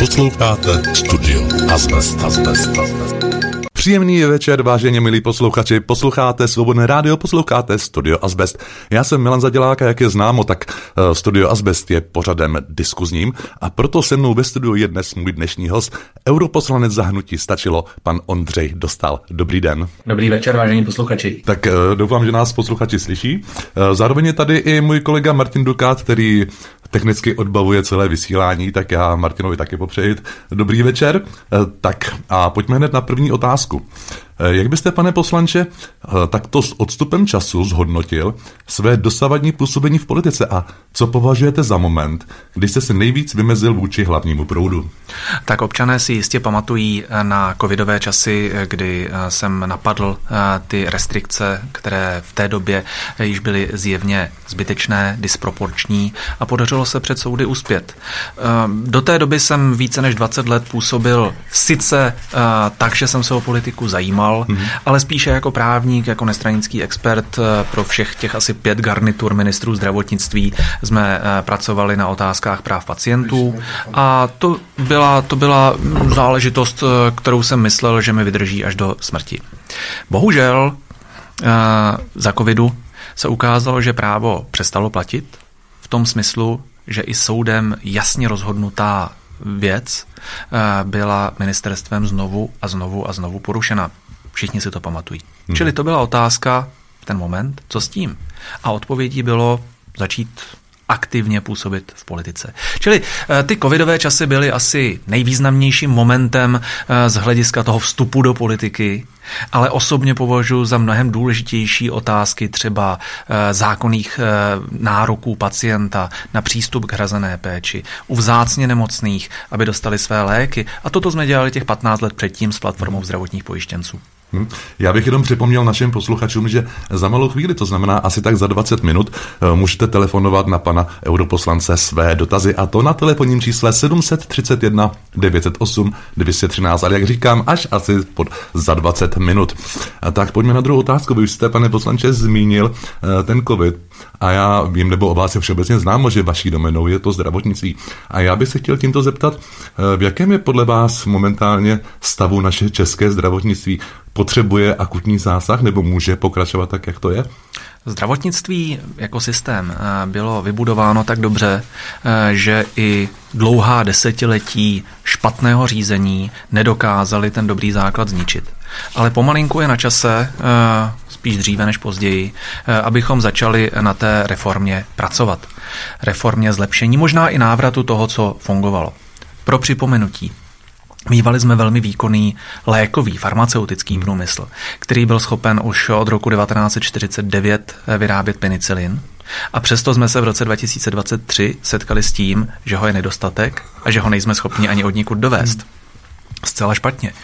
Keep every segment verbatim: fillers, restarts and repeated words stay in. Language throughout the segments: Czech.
Posloucháte Studio Azbest, Azbest, Azbest. Příjemný večer, vážení milí posluchači, posloucháte Svobodné rádio, posloucháte Studio Azbest. Já jsem Milan Zadělák a jak je známo, tak Studio Azbest je pořadem diskuzním a proto se mnou ve studiu je dnes můj dnešní host, europoslanec za hnutí Stačilo, pan Ondřej Dostál. Dobrý den. Dobrý večer, vážení posluchači. Tak doufám, že nás posluchači slyší. Zároveň je tady i můj kolega Martin Dukát, který technicky odbavuje celé vysílání, tak já Martinovi taky popřeji dobrý večer. Tak a pojďme hned na první otázku. Jak byste, pane poslanče, takto s odstupem času zhodnotil své dosavadní působení v politice a co považujete za moment, kdy jste se nejvíc vymezil vůči hlavnímu proudu? Tak občané si jistě pamatují na covidové časy, kdy jsem napadl ty restrikce, které v té době již byly zjevně zbytečné, disproporční a podařilo se před soudy uspět. Do té doby jsem více než dvacet let působil sice tak, že jsem se o politiku zajímal, Mm-hmm. ale spíše jako právník, jako nestranický expert pro všech těch asi pět garnitur ministrů zdravotnictví jsme pracovali na otázkách práv pacientů a to byla, to byla záležitost, kterou jsem myslel, že mi vydrží až do smrti. Bohužel za covidu se ukázalo, že právo přestalo platit v tom smyslu, že i soudem jasně rozhodnutá věc byla ministerstvem znovu a znovu a znovu porušena. Všichni si to pamatují. Hmm. Čili to byla otázka v ten moment, co s tím? A odpovědí bylo začít aktivně působit v politice. Čili ty covidové časy byly asi nejvýznamnějším momentem z hlediska toho vstupu do politiky, ale osobně považuji za mnohem důležitější otázky třeba zákonných nároků pacienta na přístup k hrazené péči, u vzácně nemocných, aby dostali své léky. A toto jsme dělali těch patnáct let předtím s platformou zdravotních pojištěnců. Já bych jenom připomněl našim posluchačům, že za malou chvíli, to znamená asi tak za dvacet minut, můžete telefonovat na pana europoslance své dotazy a to na telefonním čísle sedm set třicet jedna devět set osm dvě stě třináct, ale jak říkám, až asi pod za dvacet minut. A tak pojďme na druhou otázku. Vy jste, pane poslanče, zmínil ten covid a já vím, nebo o vás je všeobecně známo, že vaší domenou je to zdravotnictví. A já bych se chtěl tímto zeptat, v jakém je podle vás momentálně stavu naše české zdravotnictví? Potřebuje akutní zásah nebo může pokračovat tak, jak to je? Zdravotnictví jako systém bylo vybudováno tak dobře, že i dlouhá desetiletí špatného řízení nedokázali ten dobrý základ zničit. Ale pomalinku je na čase, spíš dříve než později, abychom začali na té reformě pracovat. Reformě zlepšení, možná i návratu toho, co fungovalo. Pro připomenutí. Mívali jsme velmi výkonný lékový, farmaceutický průmysl, který byl schopen už od roku devatenáct set čtyřicet devět vyrábět penicilin. A přesto jsme se v roce dva tisíce dvacet tři setkali s tím, že ho je nedostatek a že ho nejsme schopni ani odnikud dovést. Zcela špatně.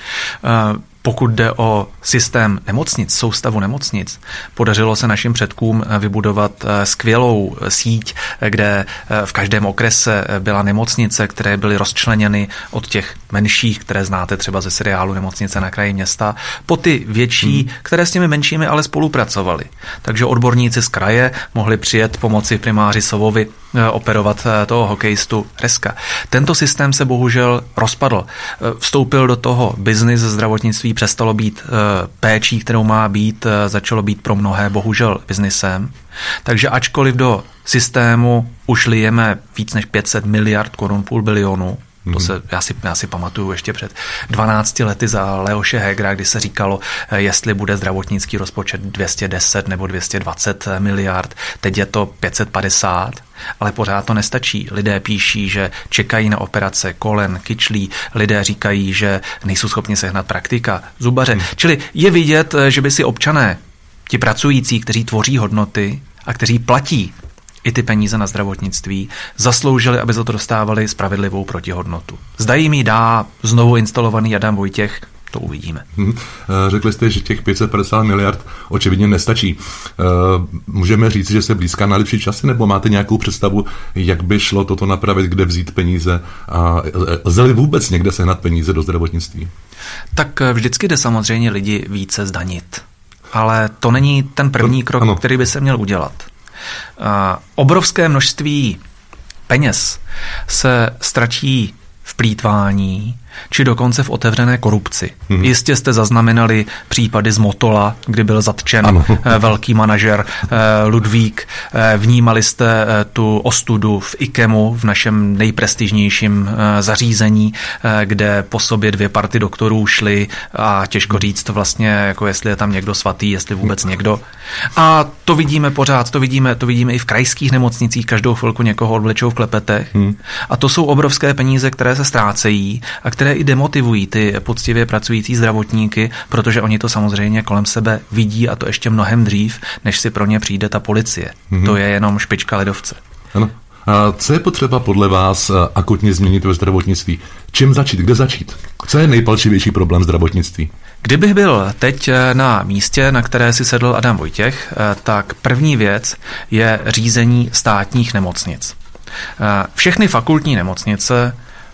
Pokud jde o systém nemocnic, soustavu nemocnic, podařilo se našim předkům vybudovat skvělou síť, kde v každém okrese byla nemocnice, které byly rozčleněny od těch menších, které znáte třeba ze seriálu Nemocnice na kraji města, po ty větší, hmm. které s těmi menšími ale spolupracovali. Takže odborníci z kraje mohli přijet pomoci primáři Sovovi operovat toho hokejistu Reska. Tento systém se bohužel rozpadl. Vstoupil do toho biznis zdravotnictví, přestalo být péčí, kterou má být, začalo být pro mnohé bohužel biznisem. Takže ačkoliv do systému už lijeme víc než pět set miliard korun, půl bilionu, to se, já, si, já si pamatuju ještě před dvanácti lety za Leoše Hegera, kdy se říkalo, jestli bude zdravotnický rozpočet dvě stě deset nebo dvě stě dvacet miliard, teď je to pět set padesát, ale pořád to nestačí. Lidé píší, že čekají na operace kolen, kyčlí, lidé říkají, že nejsou schopni sehnat praktika, zubaře. Hmm. Čili je vidět, že by si občané, ti pracující, kteří tvoří hodnoty a kteří platí i ty peníze na zdravotnictví, zasloužili, aby za to dostávali spravedlivou protihodnotu. Zda jim ji dá znovu instalovaný Adam Vojtěch, to uvidíme. Hmm. Řekli jste, že těch pět set padesát miliard očividně nestačí. Můžeme říct, že se blízká na lepší časy, nebo máte nějakou představu, jak by šlo toto napravit, kde vzít peníze a lze-li vůbec někde sehnat peníze do zdravotnictví? Tak vždycky jde samozřejmě lidi více zdanit. Ale to není ten první krok, ano. který by se měl udělat. Uh, obrovské množství peněz se ztratí v plýtvání, či dokonce v otevřené korupci. Hmm. Jistě jste zaznamenali případy z Motola, kdy byl zatčen ano. velký manažer Ludvík. Vnímali jste tu ostudu v IKEMu, v našem nejprestižnějším zařízení, kde po sobě dvě party doktorů šly a těžko říct vlastně, jako jestli je tam někdo svatý, jestli vůbec někdo. A to vidíme pořád, to vidíme, to vidíme i v krajských nemocnicích, každou chvilku někoho odvlečou v klepetech. Hmm. A to jsou obrovské peníze, které se ztrácejí a které i demotivují ty poctivě pracující zdravotníky, protože oni to samozřejmě kolem sebe vidí a to ještě mnohem dřív, než si pro ně přijde ta policie. Hmm. To je jenom špička ledovce. Ano. A co je potřeba podle vás akutně změnit ve zdravotnictví? Čím začít? Kde začít? Co je nejpalčivější problém zdravotnictví? Kdybych byl teď na místě, na které si sedl Adam Vojtěch, tak první věc je řízení státních nemocnic. Všechny fakultní nemocnice,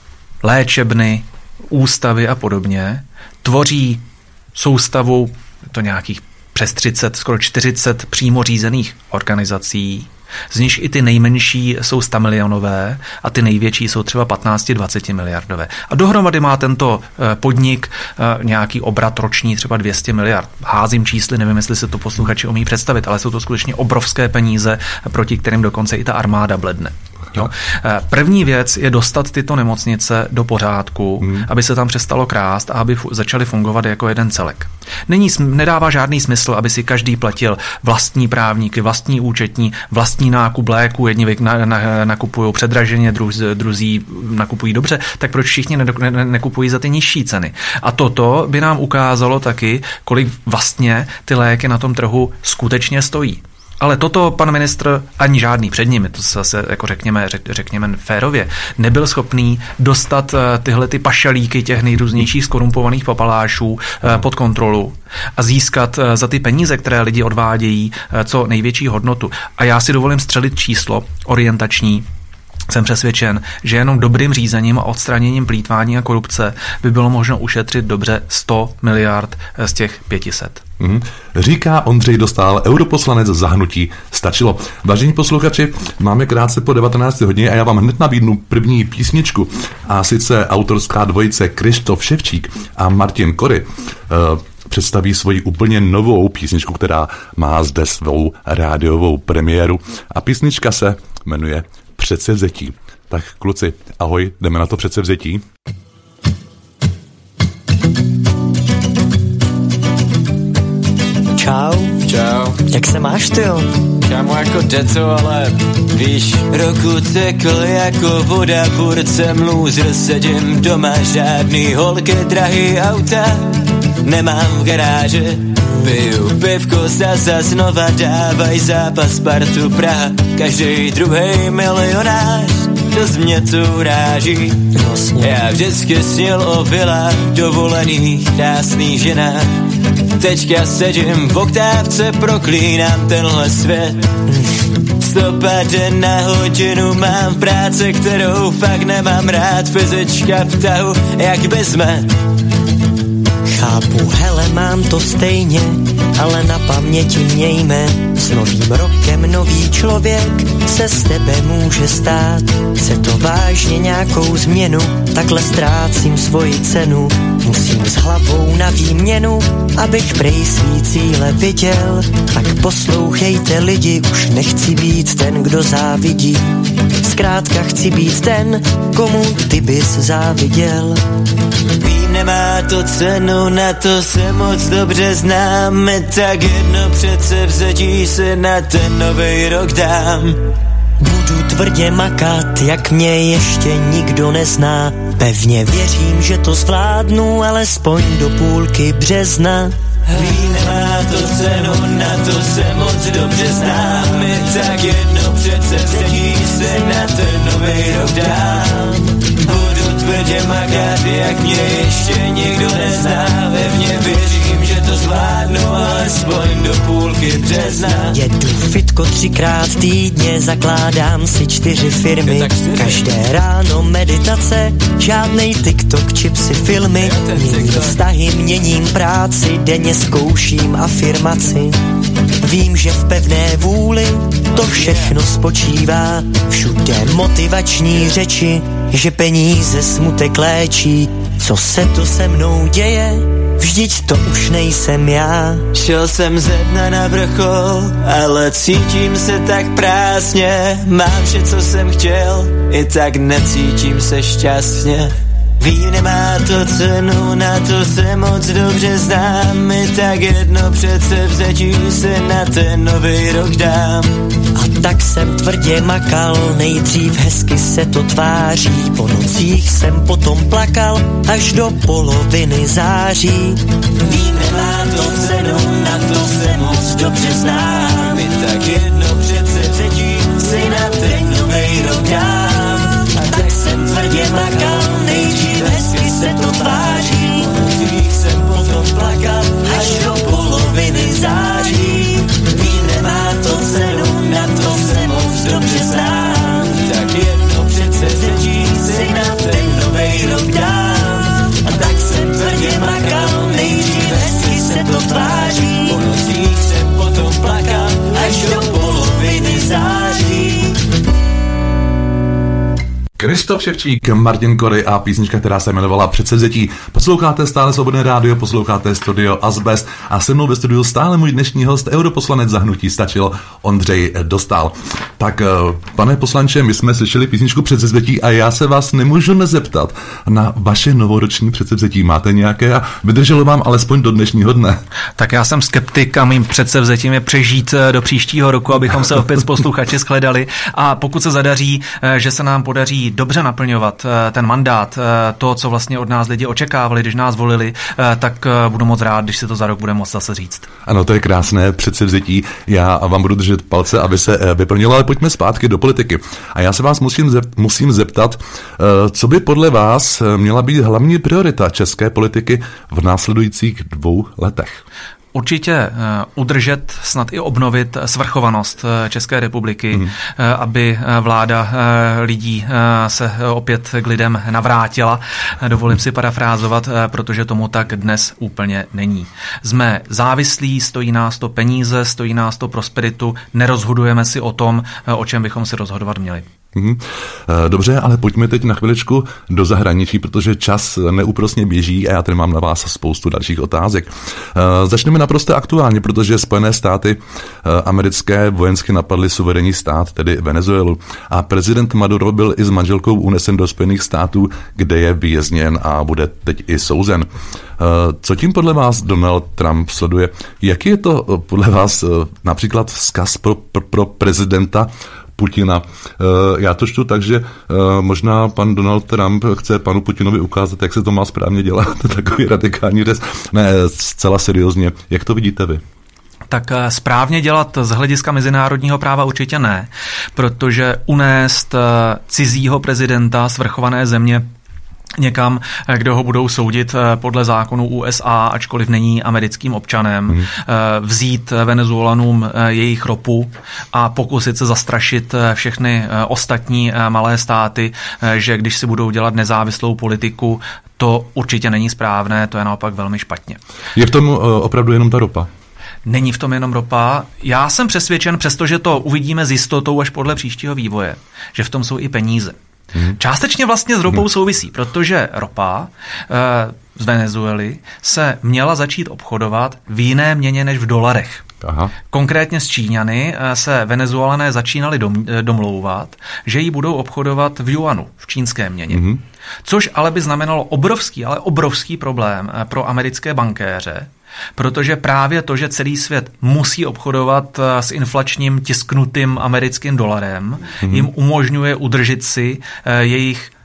léčebny, ústavy a podobně tvoří soustavu to nějakých přes třicet, skoro čtyřicet přímo řízených organizací, z nichž i ty nejmenší jsou stamilionové a ty největší jsou třeba patnáct až dvacet miliardové. A dohromady má tento podnik nějaký obrat roční třeba dvě stě miliard. Házím čísly, nevím, jestli se to posluchači umí představit, ale jsou to skutečně obrovské peníze, proti kterým dokonce i ta armáda bledne. Jo. První věc je dostat tyto nemocnice do pořádku, hmm. aby se tam přestalo krást a aby fu- začaly fungovat jako jeden celek. Není, nedává žádný smysl, aby si každý platil vlastní právníky, vlastní účetní, vlastní nákup léku, jedni na, na, nakupují předraženě, druz, druzí nakupují dobře, tak proč všichni ne, ne, nekupují za ty nižší ceny? A toto by nám ukázalo taky, kolik vlastně ty léky na tom trhu skutečně stojí. Ale toto pan ministr ani žádný před ním, to zase jako řekněme, řekněme férově, nebyl schopný dostat tyhle ty pašalíky těch nejrůznějších skorumpovaných papalášů pod kontrolu a získat za ty peníze, které lidi odvádějí, co největší hodnotu. A já si dovolím střelit číslo orientační. Jsem přesvědčen, že jenom dobrým řízením a odstraněním plýtvání a korupce by bylo možno ušetřit dobře sto miliard z těch pětiset. Mm-hmm. Říká Ondřej Dostál, europoslanec za hnutí Stačilo. Vážení posluchači, máme krátce po devatenácté hodině a já vám hned nabídnu první písničku, a sice autorská dvojice Krištof Ševčík a Martin Kory uh, představí svoji úplně novou písničku, která má zde svou rádiovou premiéru a písnička se jmenuje Předsevzetí. Tak kluci, ahoj, jdeme na to předsevzetí. Čau. Čau. Jak se máš, tyjo? Kámo, jako jde to, ale víš. Roku tekl jako voda, furt jsem lůzr, sedím doma, žádný holky, drahý auta nemám v garáži. Piju pivko, zase znova dávaj zápas Spartu Praha. Každej druhej milionář, dost mě to uráží. Vlastně. Já vždycky snil o vilách, dovolených, krásných ženách. Teďka sedím v oktávce, proklínám tenhle svět. sto padesát na hodinu mám práce, kterou fakt nemám rád. Fyzička v tahu, jak bez met. Chápu, hele, mám to stejně, ale na paměti mějme. S novým rokem nový člověk se z tebe může stát. Chce to vážně nějakou změnu, takhle ztrácím svoji cenu. Musím s hlavou na výměnu, abych prej svý cíle viděl. Tak poslouchejte lidi, už nechci být ten, kdo závidí. Zkrátka chci být ten, komu ty bys záviděl. Vím, nemá to cenu, na to se moc dobře známe, tak jedno předsevzetí se na ten novej rok dám. Budu tvrdě makat, jak mě ještě nikdo nezná. Pevně věřím, že to zvládnu, alespoň do půlky března. Vím, nemá to cenu, na to se moc dobře známe, tak jedno předsevzetí se na ten novej rok dám. Budu tvrdě makat, jak mě ještě nikdo nezná. Pevně věřím, že to to zvládnu alespoň do půlky března. Jedu fitko třikrát týdně, zakládám si čtyři firmy. Každé ráno meditace, žádnej TikTok, chipsy, filmy. Měním vztahy, měním práci, denně zkouším afirmaci. Vím, že v pevné vůli to všechno spočívá. Všude motivační řeči, že peníze smutek léčí. Co se to se mnou děje? Vždyť to už nejsem já. Šel jsem ze dna na vrchol, ale cítím se tak prázdně. Mám vše, co jsem chtěl, i tak necítím se šťastně. Vím, nemá to cenu, na to se moc dobře znám. Mi tak jedno předsevzetí se na ten nový rok dám. A tak jsem tvrdě makal, nejdřív hezky se to tváří. Po nocích jsem potom plakal, až do poloviny září. Vím, nemá to cenu, na to se moc dobře znám. Mi tak jedno předsevzetí se na ten nový rok dám. A tak jsem tvrdě makal, nejdřív hezky se to tváří. Po nocích jsem potom plakal, až do poloviny září. Vím, nemá to cenu, na to se moc dobře znám. Tak jedno předsevzetí si na ten novej rok dám. A tak jsem tvrdě makal, nejdřív hezky se to tváří. Po nocích jsem potom plakal, až do poloviny září. Krištof Ševčík, Martin Kory a písnička, která se jmenovala Předsevzetí. Posloucháte stále Svobodné rádio, posloucháte Studio Azbest a se mnou ve studiu stále můj dnešní host, europoslanec za hnutí Stačil, Ondřej Dostál. Tak, pane poslanče, my jsme slyšeli písničku Předsevzetí a já se vás nemůžu nezeptat na vaše novoroční předsevzetí. Máte nějaké a vydrželo vám alespoň do dnešního dne? Tak já jsem skeptik a mým předsevzetím je přežít do příštího roku, abychom se opět s posluchači shledali, a pokud se zadaří, že se nám podaří dobře naplňovat ten mandát, to, co vlastně od nás lidi očekávali, když nás volili, tak budu moc rád, když si to za rok bude moct zase říct. Ano, to je krásné předsevzetí. Já vám budu držet palce, aby se vyplnilo, ale pojďme zpátky do politiky. A já se vás musím, zep, musím zeptat, co by podle vás měla být hlavní priorita české politiky v následujících dvou letech? Určitě udržet, snad i obnovit svrchovanost České republiky, mm. aby vláda lidí se opět k lidem navrátila. Dovolím si parafrázovat, protože tomu tak dnes úplně není. Jsme závislí, stojí nás to peníze, stojí nás to prosperitu, nerozhodujeme si o tom, o čem bychom si rozhodovat měli. Dobře, ale pojďme teď na chviličku do zahraničí, protože čas neúprosně běží a já tady mám na vás spoustu dalších otázek. Začneme naprosto aktuálně, protože Spojené státy americké vojensky napadly suverénní stát, tedy Venezuelu, a prezident Maduro byl i s manželkou unesen do Spojených států, kde je vězněn a bude teď i souzen. Co tím podle vás Donald Trump sleduje? Jaký je to podle vás například vzkaz pro, pro, pro prezidenta Putina? Já to čtu tak, že možná pan Donald Trump chce panu Putinovi ukázat, jak se to má správně dělat. Takový radikální řez. Ne, zcela seriózně. Jak to vidíte vy? Tak správně dělat z hlediska mezinárodního práva určitě ne, protože unést cizího prezidenta svrchované země někam, kde ho budou soudit podle zákonů U S A, ačkoliv není americkým občanem, hmm. vzít Venezuelanům jejich ropu a pokusit se zastrašit všechny ostatní malé státy, že když si budou dělat nezávislou politiku, to určitě není správné, to je naopak velmi špatně. Je v tom opravdu jenom ta ropa? Není v tom jenom ropa. Já jsem přesvědčen, přestože to uvidíme s jistotou až podle příštího vývoje, že v tom jsou i peníze. Hmm. Částečně vlastně s ropou hmm. souvisí, protože ropa e, z Venezuely se měla začít obchodovat v jiné měně než v dolarech. Aha. Konkrétně s Číňany se Venezuelané začínali dom, domlouvat, že ji budou obchodovat v juanu, v čínské měně. Hmm. Což ale by znamenalo obrovský, ale obrovský problém pro americké bankéře, protože právě to, že celý svět musí obchodovat s inflačním tisknutým americkým dolarem, mm-hmm. jim umožňuje udržet si jejich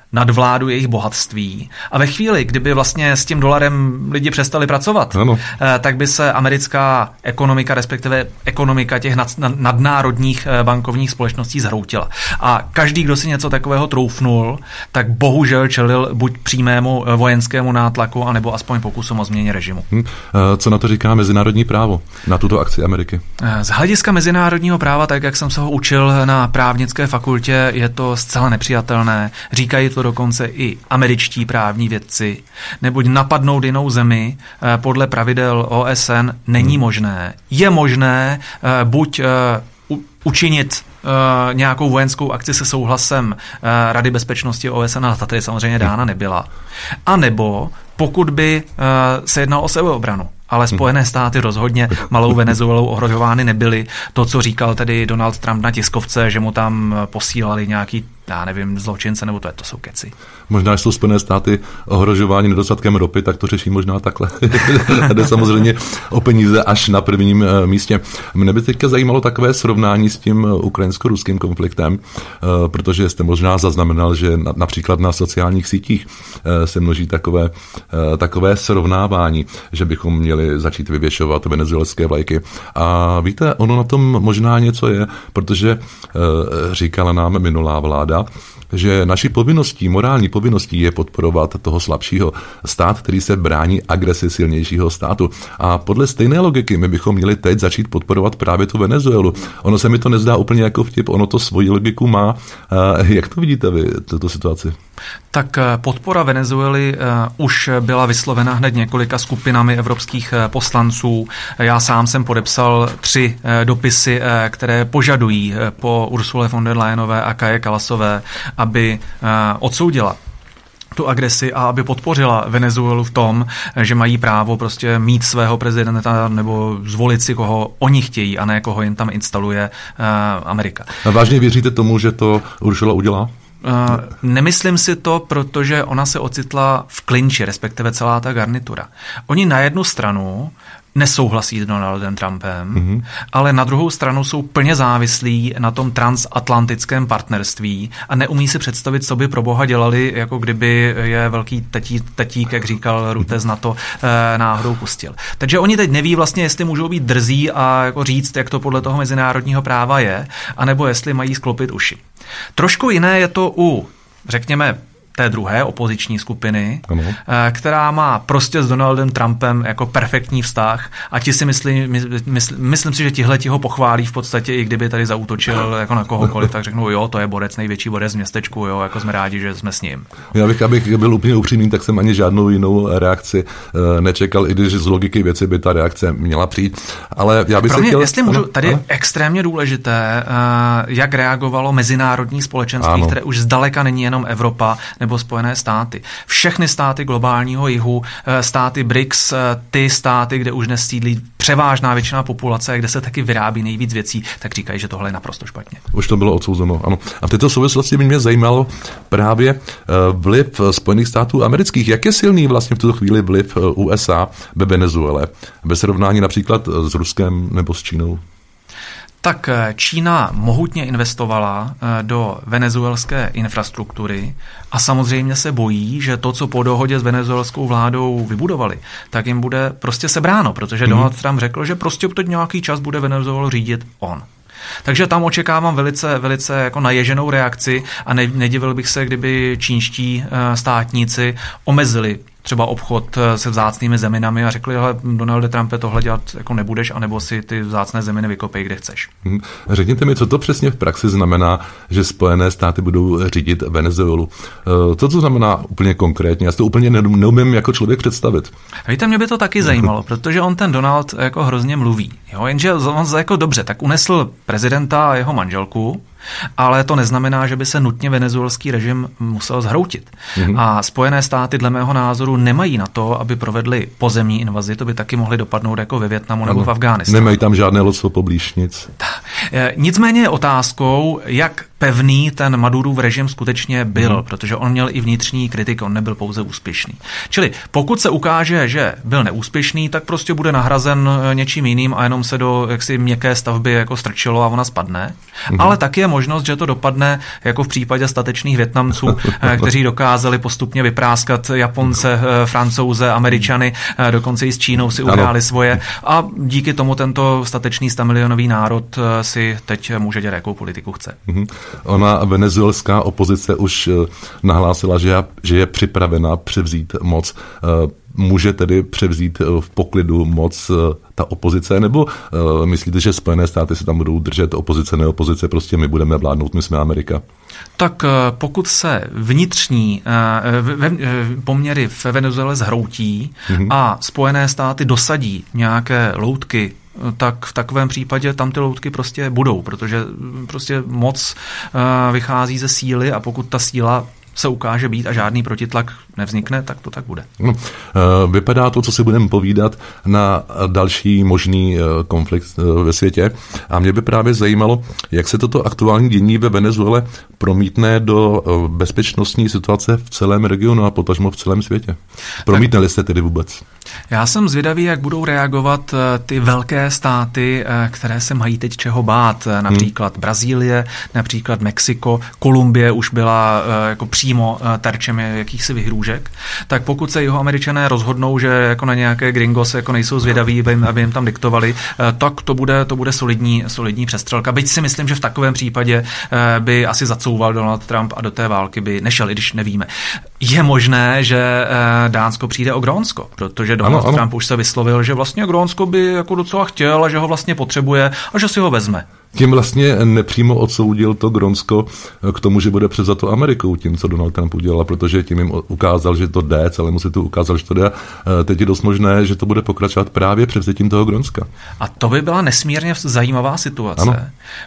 nadvládu jejich bohatství. A ve chvíli, kdyby vlastně s tím dolarem lidi přestali pracovat, ano. tak by se americká ekonomika, respektive ekonomika těch nad, nadnárodních bankovních společností zhroutila. A každý, kdo si něco takového troufnul, tak bohužel čelil buď přímému vojenskému nátlaku, anebo aspoň pokusům o změně režimu. Hmm. Co na to říká mezinárodní právo, na tuto akci Ameriky? Z hlediska mezinárodního práva, tak jak jsem se ho učil na právnické fakultě, je to zcela nepřijatelné. Říkají to dokonce i američtí právní vědci. Neboť napadnout jinou zemi podle pravidel O S N není hmm. možné. Je možné buď učinit Uh, nějakou vojenskou akci se souhlasem uh, Rady bezpečnosti O S N, ale ta tady samozřejmě dána nebyla. A nebo pokud by uh, se jednalo o sebeobranu. Ale Spojené státy rozhodně malou Venezuelou ohrožovány nebyly. To, co říkal tedy Donald Trump na tiskovce, že mu tam posílali nějaký, já nevím, zločince, nebo to je, to jsou keci. Možná, že jsou Spojené státy ohrožováni nedostatkem ropy, tak to řeší možná takhle. Jde samozřejmě o peníze až na prvním místě. Mne by teďka zajímalo takové srovnání s tím ukrajinsko-ruským konfliktem, protože jste možná zaznamenal, že například na sociálních sítích se množí takové, takové srovnávání, že bychom měli začít vyvěšovat venezuelské vlajky. A víte, ono na tom možná něco je, protože říkala nám minulá vláda, že naší povinností, morální povinností je podporovat toho slabšího stát, který se brání agresi silnějšího státu. A podle stejné logiky my bychom měli teď začít podporovat právě tu Venezuelu. Ono se mi to nezdá úplně jako vtip, ono to svoji logiku má. Jak to vidíte vy, tuto situaci? Tak podpora Venezuely už byla vyslovena hned několika skupinami evropských poslanců. Já sám jsem podepsal tři dopisy, které požadují po Ursule von der Leyenové a Kaje Kallasové, aby odsoudila tu agresi a aby podpořila Venezuelu v tom, že mají právo prostě mít svého prezidenta nebo zvolit si, koho oni chtějí, a ne koho jim tam instaluje Amerika. A vážně věříte tomu, že to Ursula udělá? Uh, nemyslím si to, protože ona se ocitla v klinči, respektive celá ta garnitura. Oni na jednu stranu nesouhlasí s Donaldem Trumpem, mm-hmm. ale na druhou stranu jsou plně závislí na tom transatlantickém partnerství a neumí si představit, co by pro boha dělali, jako kdyby je velký tatí, tatík, jak říkal Rutte z NATO, eh, náhodou pustil. Takže oni teď neví vlastně, jestli můžou být drzí a jako říct, jak to podle toho mezinárodního práva je, anebo jestli mají sklopit uši. Trošku jiné je to u, řekněme, té druhé opoziční skupiny, ano. která má prostě s Donaldem Trumpem jako perfektní vztah a ti si myslí, mysl, myslím si, že tihleti ho pochválí v podstatě, i kdyby tady zaútočil jako na kohokoliv, tak řeknou, jo, to je borec, největší borec v městečku, jo, jako jsme rádi, že jsme s ním. Já bych, abych byl úplně upřímný, tak jsem ani žádnou jinou reakci uh, nečekal, i když z logiky věci by ta reakce měla přijít. Ale já bych Pro mě, chtěl... jestli můžu, tady ano? je extrémně důležité, uh, jak reagovalo mezinárodní společenství, ano. které už zdaleka není jenom Evropa nebo Spojené státy. Všechny státy globálního jihu, státy B R I C S, ty státy, kde už dnes sídlí převážná většina populace, kde se taky vyrábí nejvíc věcí, tak říkají, že tohle je naprosto špatně. Už to bylo odsouzeno, ano. A v této souvislosti by mě zajímalo právě vliv Spojených států amerických. Jak je silný vlastně v tuto chvíli vliv U S A ve Venezuele? Ve srovnání například s Ruskem nebo s Čínou? Tak Čína mohutně investovala do venezuelské infrastruktury a samozřejmě se bojí, že to, co po dohodě s venezuelskou vládou vybudovali, tak jim bude prostě sebráno, protože mm. Donald Trump řekl, že prostě teď nějaký čas bude Venezuelu řídit on. Takže tam očekávám velice, velice jako naježenou reakci a ne, nedivil bych se, kdyby čínští státníci omezili třeba obchod se vzácnými zeminami a řekli, hele, Donalde Trumpe, tohle dělat jako nebudeš, anebo si ty vzácné zeminy vykopej, kde chceš. Hmm. Řekněte mi, co to přesně v praxi znamená, že Spojené státy budou řídit Venezuelu. Co to znamená úplně konkrétně? Já si to úplně neumím jako člověk představit. Víte, mě by to taky zajímalo, protože on ten Donald jako hrozně mluví. Jo? Jenže on jako dobře, tak unesl prezidenta a jeho manželku, ale to neznamená, že by se nutně venezuelský režim musel zhroutit. Mm-hmm. A Spojené státy dle mého názoru nemají na to, aby provedli pozemní invazi, to by taky mohli dopadnout jako ve Vietnamu nebo ano. v Afghánistánu. Nemají tam žádné loďstvo poblíž, nic. Nicméně je otázkou, jak pevný ten Madurův režim skutečně byl, mm. protože on měl i vnitřní kritiky, on nebyl pouze úspěšný. Čili pokud se ukáže, že byl neúspěšný, tak prostě bude nahrazen něčím jiným a jenom se do jaksi měkké stavby jako strčilo a ona spadne. Mm. Ale tak je možnost, že to dopadne jako v případě statečných Vietnamců, kteří dokázali postupně vypráskat Japonce, Francouze, Američany, dokonce i s Čínou si uhráli svoje a díky tomu tento statečný stamilionový národ si teď může dělat, jakou politiku chce. Ona venezuelská opozice už nahlásila, že je, že je připravena převzít moc. Může tedy převzít v poklidu moc ta opozice, nebo uh, myslíte, že Spojené státy se tam budou držet opozice, neopozice, prostě my budeme vládnout, my jsme Amerika? Tak pokud se vnitřní uh, poměry v Venezuele zhroutí mm-hmm. a Spojené státy dosadí nějaké loutky, tak v takovém případě tam ty loutky prostě budou, protože prostě moc uh, vychází ze síly a pokud ta síla se ukáže být a žádný protitlak nevznikne, tak to tak bude. No, vypadá to, co si budeme povídat, na další možný konflikt ve světě. A mě by právě zajímalo, jak se toto aktuální dění ve Venezuele promítne do bezpečnostní situace v celém regionu a potažmo v celém světě. Promítne-li se tedy vůbec? Já jsem zvědavý, jak budou reagovat ty velké státy, které se mají teď čeho bát. Například hmm. Brazílie, například Mexiko, Kolumbie už byla jako přímo terčem jakýchsi vyhrůžek. Tak pokud se Jihoameričané rozhodnou, že jako na nějaké gringos jako nejsou zvědaví, aby jim, aby jim tam diktovali, tak to bude, to bude solidní, solidní přestřelka. Byť si myslím, že v takovém případě by asi zacouval Donald Trump a do té války by nešel, i když nevíme. Je možné, že Dánsko přijde o Grónsko, protože Donald ano, ano. Trump už se vyslovil, že vlastně Grónsko by jako docela chtěl a že ho vlastně potřebuje a že si ho vezme. Tím vlastně nepřímo odsoudil to Grónsko k tomu, že bude převzato Amerikou, tím, co Donald Trump udělal, protože tím jim ukázal, že to jde, celému si to ukázal, že to jde. Teď je dost možné, že to bude pokračovat právě převzetím toho Grónska. A to by byla nesmírně zajímavá situace, ano.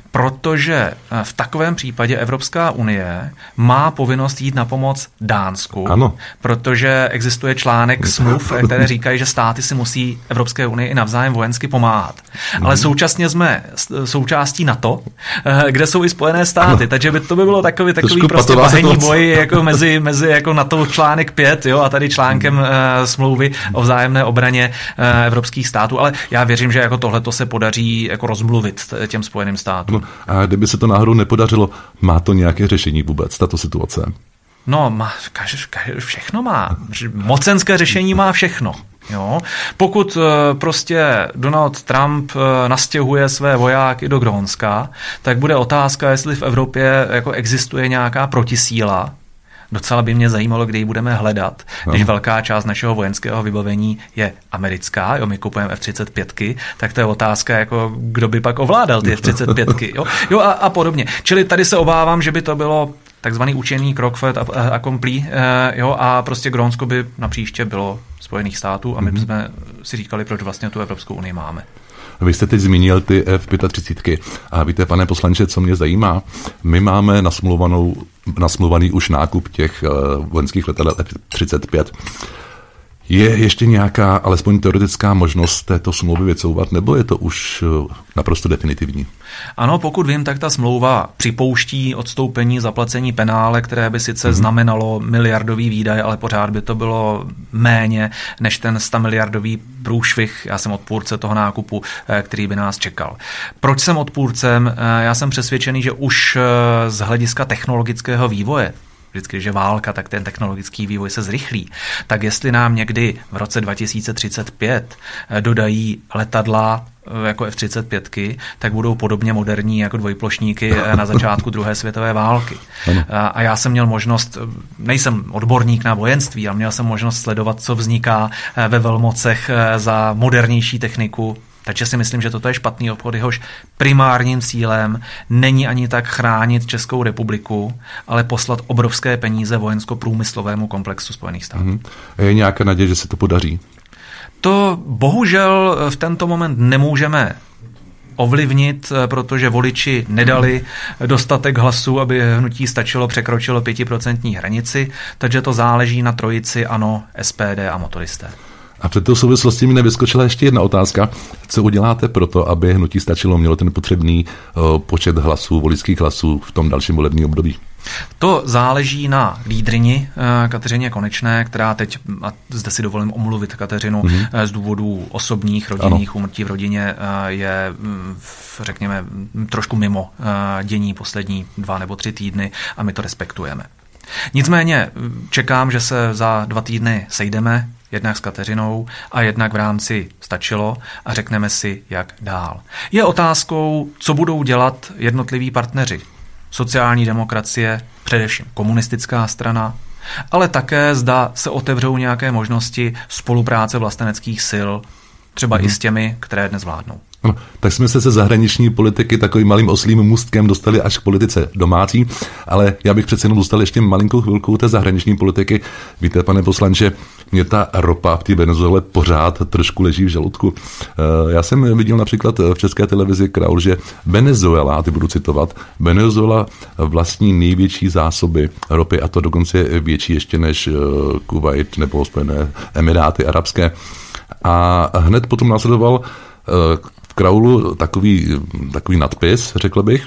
protože v takovém případě Evropská unie má povinnost jít na pomoc Dánsku, ano. protože existuje článek smluv, které říkají, že státy si musí Evropské unii i navzájem vojensky pomáhat. Mhm. Ale současně jsme součástí NATO, kde jsou i Spojené státy, ano. takže by to by bylo takový, takový prostě bahenní boj jako mezi, mezi jako NATO článek pět jo, a tady článkem uh, smlouvy o vzájemné obraně uh, evropských států, ale já věřím, že jako tohleto se podaří jako rozmluvit těm Spojeným státům. No, a kdyby se to náhodou nepodařilo, má to nějaké řešení vůbec, tato situace? No, má, kaž, kaž, všechno má. Mocenské řešení má všechno. Jo. Pokud uh, prostě Donald Trump uh, nastěhuje své vojáky do Grónska, tak bude otázka, jestli v Evropě jako existuje nějaká protisíla. Docela by mě zajímalo, kde ji budeme hledat, když no. velká část našeho vojenského vybavení je americká, jo, my kupujeme F třicet pět, tak to je otázka, jako kdo by pak ovládal ty F třicet pět, jo, jo a, a podobně. Čili tady se obávám, že by to bylo takzvaný účinný krok fait accompli, jo, a prostě Grónsko by na příště bylo Spojených států a my mm-hmm. jsme si říkali, proč vlastně tu Evropskou unii máme. Vy jste teď zmínil ty F třicet pět a víte, pane poslanče, co mě zajímá? My máme nasmluvanou, nasmluvaný už nákup těch uh, vojenských letadel F třicet pět. Je ještě nějaká, alespoň teoretická možnost této smlouvy vycouvat, nebo je to už naprosto definitivní? Ano, pokud vím, tak ta smlouva připouští odstoupení zaplacení penále, které by sice mm-hmm. znamenalo miliardový výdaj, ale pořád by to bylo méně než ten sto miliardový průšvih. Já jsem odpůrce toho nákupu, který by nás čekal. Proč jsem odpůrcem? Já jsem přesvědčený, že už z hlediska technologického vývoje, vždycky, když je válka, tak ten technologický vývoj se zrychlí. Tak jestli nám někdy v roce dva tisíce třicet pět dodají letadla jako F třicet pět, tak budou podobně moderní jako dvojplošníky na začátku druhé světové války. A já jsem měl možnost, nejsem odborník na vojenství, ale měl jsem možnost sledovat, co vzniká ve velmocech za modernější techniku. Takže si myslím, že toto je špatný obchod, jehož primárním cílem není ani tak chránit Českou republiku, ale poslat obrovské peníze vojensko-průmyslovému komplexu Spojených států. Mm-hmm. Je nějaká naděje, že se to podaří? To bohužel v tento moment nemůžeme ovlivnit, protože voliči nedali dostatek hlasů, aby hnutí stačilo překročilo pětiprocentní hranici, takže to záleží na trojici ANO, S P D a motoristé. A před tou souvislostí mi nevyskočila ještě jedna otázka. Co uděláte pro to, aby hnutí Stačilo mělo ten potřebný uh, počet hlasů, voličských hlasů v tom dalším volebním období? To záleží na lídrini Kateřině Konečné, která teď, a zde si dovolím omluvit Kateřinu, mm-hmm. z důvodů osobních, rodinných, úmrtí v rodině, je, řekněme, trošku mimo dění poslední dva nebo tři týdny a my to respektujeme. Nicméně čekám, že se za dva týdny sejdeme, jednak s Kateřinou a jednak v rámci Stačilo a řekneme si, jak dál. Je otázkou, co budou dělat jednotliví partneři. Sociální demokracie, především komunistická strana, ale také zda se otevřou nějaké možnosti spolupráce vlasteneckých sil, třeba hmm. i s těmi, které dnes vládnou. No, tak jsme se ze zahraniční politiky takovým malým oslým můstkem dostali až k politice domácí, ale já bych přece jenom dostal ještě malinkou chvilku té zahraniční politiky. Víte, pane poslanče, mě ta ropa v té Venezuele pořád trošku leží v žaludku. Já jsem viděl například v české televizi Kraul, že Venezuela, ty budu citovat, Venezuela vlastní největší zásoby ropy a to dokonce je větší ještě než Kuwait nebo Spojené Emiráty arabské. A hned potom následoval v Kraulu takový, takový nadpis, řekl bych,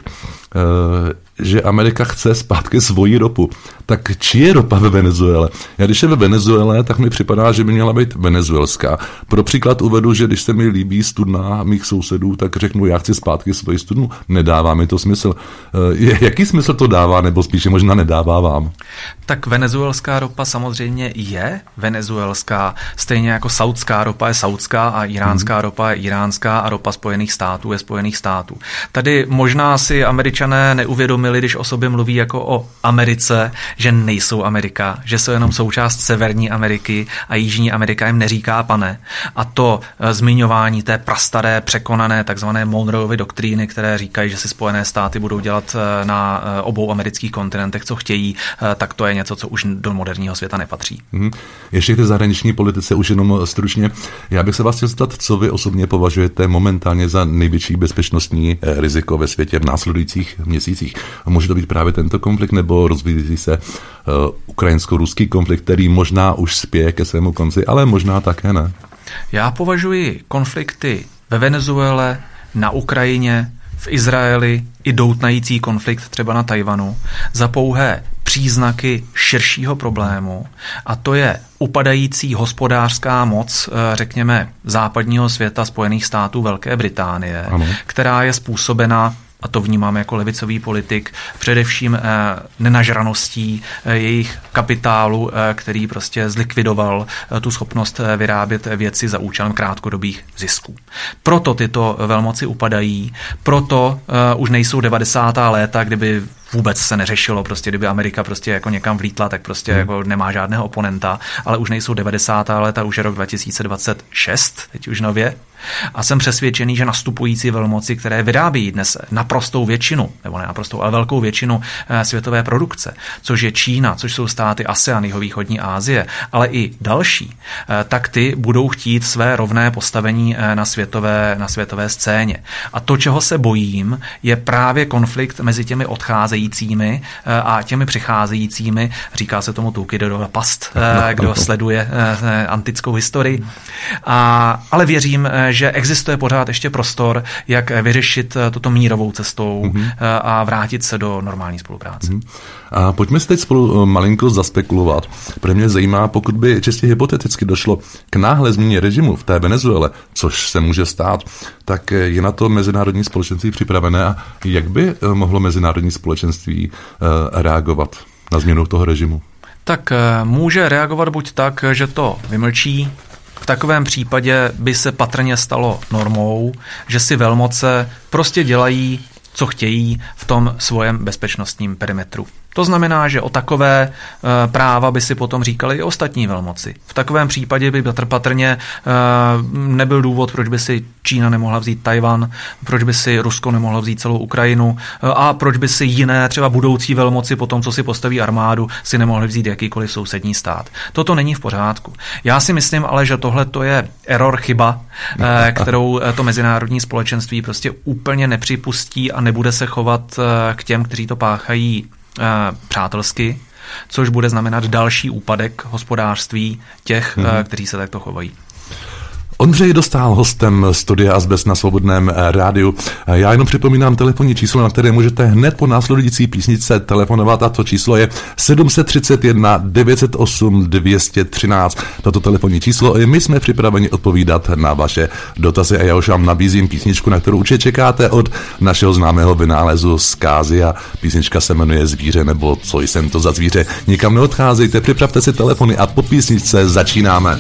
že Amerika chce zpátky svoji ropu. Tak či je ropa ve Venezuele? Já když je ve Venezuele, tak mi připadá, že by měla být venezuelská. Pro příklad uvedu, že když se mi líbí studna mých sousedů, tak řeknu, já chci zpátky svoji studnu. Nedává mi to smysl. Jaký smysl to dává, nebo spíše možná nedává vám? Tak venezuelská ropa samozřejmě je venezuelská, stejně jako saudská ropa je saudská a iránská hmm. ropa je iránská a ropa Spojených států je Spojených států. Tady možná si Američané neuvědomili, když o sobě mluví jako o Americe, že nejsou Amerika, že jsou jenom součást Severní Ameriky a Jižní Amerika jim neříká pane. A to e, zmiňování té prastaré, překonané takzvané Monroeovy doktríny, které říkají, že si Spojené státy budou dělat e, na e, obou amerických kontinentech, co chtějí, e, tak to je něco, co už do moderního světa nepatří. Mm-hmm. Ještě k té zahraniční politice už jenom stručně. Já bych se vás chtěl zeptat, co vy osobně považujete momentálně za největší bezpečnostní riziko ve světě v následujících měsících. Může to být právě tento konflikt nebo rozvíjí se uh, ukrajinsko-ruský konflikt, který možná už spěje ke svému konci, ale možná také ne. Já považuji konflikty ve Venezuele, na Ukrajině, v Izraeli i doutnající konflikt třeba na Tajvanu za pouhé příznaky širšího problému, a to je upadající hospodářská moc, řekněme, západního světa, Spojených států, Velké Británie, ano. která je způsobena, a to vnímám jako levicový politik, především eh, nenažraností eh, jejich kapitálu, eh, který prostě zlikvidoval eh, tu schopnost eh, vyrábět věci za účelem krátkodobých zisků. Proto tyto velmoci upadají, proto eh, už nejsou devadesátá léta, kdyby vůbec se neřešilo, prostě kdyby Amerika prostě jako někam vlítla, tak prostě hmm. jako nemá žádného oponenta, ale už nejsou devadesátá léta, už je rok dva tisíce dvacet šest, teď už nově. A jsem přesvědčený, že nastupující velmoci, které vyrábějí dnes naprostou většinu, nebo ne naprostou, ale velkou většinu světové produkce, což je Čína, což jsou státy ASEAN, jihovýchodní Asie, ale i další, tak ty budou chtít své rovné postavení na světové, na světové scéně. A to, čeho se bojím, je právě konflikt mezi těmi odcházejícími a těmi přicházejícími. Říká se tomu Thúkýdidova past, kdo sleduje antickou historii. A, ale věřím, že existuje pořád ještě prostor, jak vyřešit toto mírovou cestou mm-hmm. a vrátit se do normální spolupráce. Mm-hmm. A pojďme si teď spolu malinko zaspekulovat. Pro mě zajímá, pokud by čistě hypoteticky došlo k náhle změně režimu v té Venezuele, což se může stát, tak je na to mezinárodní společenství připravené a jak by mohlo mezinárodní společenství reagovat na změnu toho režimu? Tak může reagovat buď tak, že to vymlčí. V takovém případě by se patrně stalo normou, že si velmoce prostě dělají, co chtějí v tom svém bezpečnostním perimetru. To znamená, že o takové e, práva by si potom říkali i ostatní velmoci. V takovém případě by patrně e, nebyl důvod, proč by si Čína nemohla vzít Tajvan, proč by si Rusko nemohlo vzít celou Ukrajinu e, a proč by si jiné třeba budoucí velmoci po tom, co si postaví armádu, si nemohli vzít jakýkoliv sousední stát. Toto není v pořádku. Já si myslím ale, že tohle to je error, chyba, e, kterou to mezinárodní společenství prostě úplně nepřipustí a nebude se chovat e, k těm, kteří to páchají přátelsky, což bude znamenat další úpadek hospodářství těch, mm-hmm. kteří se takto chovají. Ondřej Dostál, hostem studia Azbest na Svobodném rádiu. Já jenom připomínám telefonní číslo, na které můžete hned po následující písničce telefonovat, a to číslo je sedm set třicet jedna devět set osm dvě stě třináct. Toto telefonní číslo, my jsme připraveni odpovídat na vaše dotazy a já už vám nabízím písničku, na kterou určitě čekáte, od našeho známého vynálezu Zkázy, a písnička se jmenuje Zvíře, nebo Co jsem to za zvíře. Nikam neodcházejte, připravte si telefony a po písničce začínáme.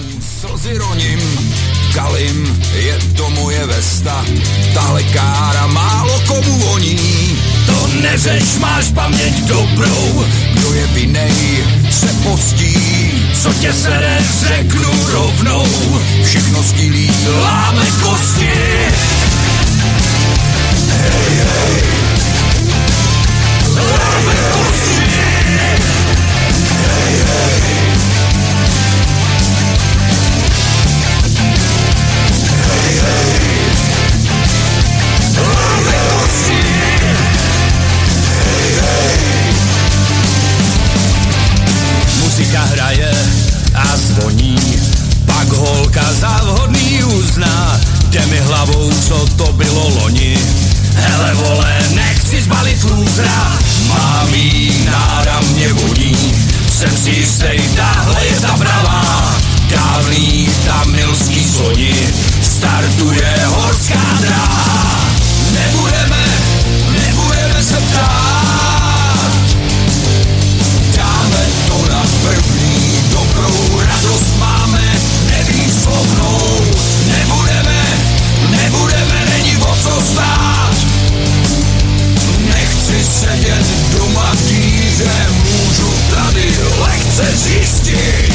Kalim, je to moje vesta, tahle kára málo komu voní. To neřeš, máš paměť dobrou, kdo je vinej, se postí. Co tě sere, řeknu rovnou, všechno stílí, láme kosti. Hej, hej, láme kosti. Hej, hej. Muzika hraje a zvoní, pak holka za vhodný uzná, jde mi hlavou, co to bylo loni. Hele vole, nechci zbalit lůzra, mám jí náda mě voní. Jsem si jistej, tahle je ta pravá, dávný tamilský sloni, startuje horská dráha. Nebudeme, nebudeme se ptát, dáme to na první, dobrou radost máme, nevýslovnou. Nebudeme, nebudeme, není o co stát. Nechci sedět doma v díře, můžu tady lehce zjistit,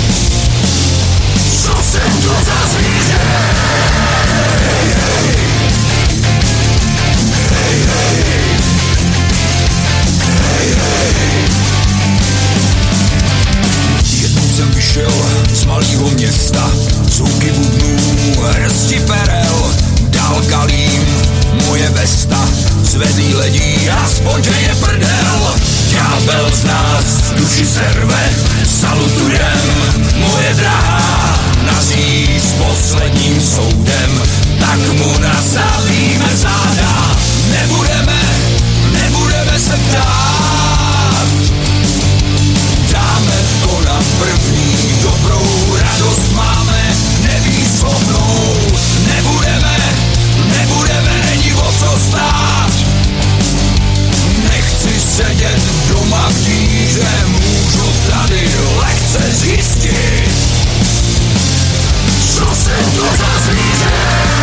co jsem to za zvíře. Hej, hej. Hej, hej. Hej, hej. Jednou jsem vyšel z malého města, zvuky bubnů, hrsti perel, dal kalím, moje vesta, zvedlý ledí, aspoň že je prdel. Ďábel z nás duši serve, salutujem, moje drahá, nazí s posledním soudem, tak mu nastavíme záda. Nebudeme, nebudeme se ptát, dáme to na první, dobrou radost máme, nevýslovnou. Nebudeme, nebudeme, není o co stát. Nechci sedět doma v díře, můžu tady lehce zjistit, co jsem to za zvíře.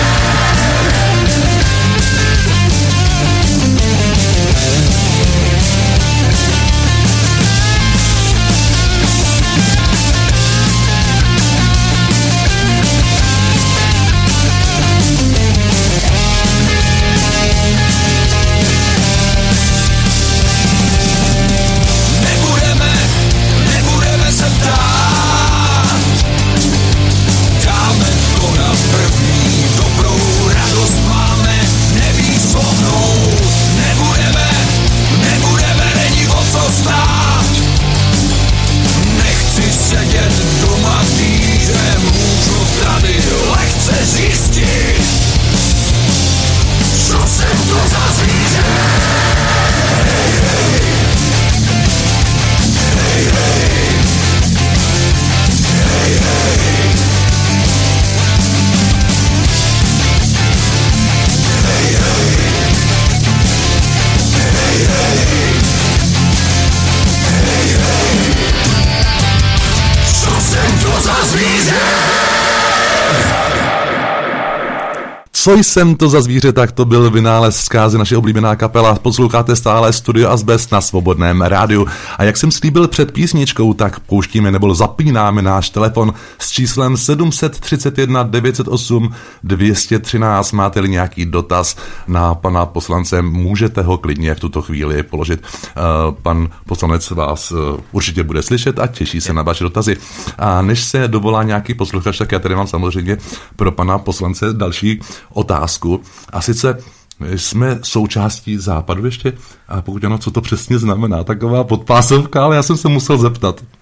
Co jsem to za zvíře, tak to byl vynález Zkázy, naše oblíbená kapela. Posloucháte stále Studio Azbest na Svobodném rádiu. A jak jsem slíbil před písničkou, tak pouštíme nebo zapínáme náš telefon s číslem sedm set třicet jedna devět set osm dvě stě třináct. Máte-li nějaký dotaz na pana poslance, můžete ho klidně v tuto chvíli položit. Pan poslanec vás určitě bude slyšet a těší se na vaše dotazy. A než se dovolá nějaký posluchač, tak já tady mám samozřejmě pro pana poslance další otázku. A sice jsme součástí Západu ještě, a pokud ano, co to přesně znamená, taková podpásovka, ale já jsem se musel zeptat.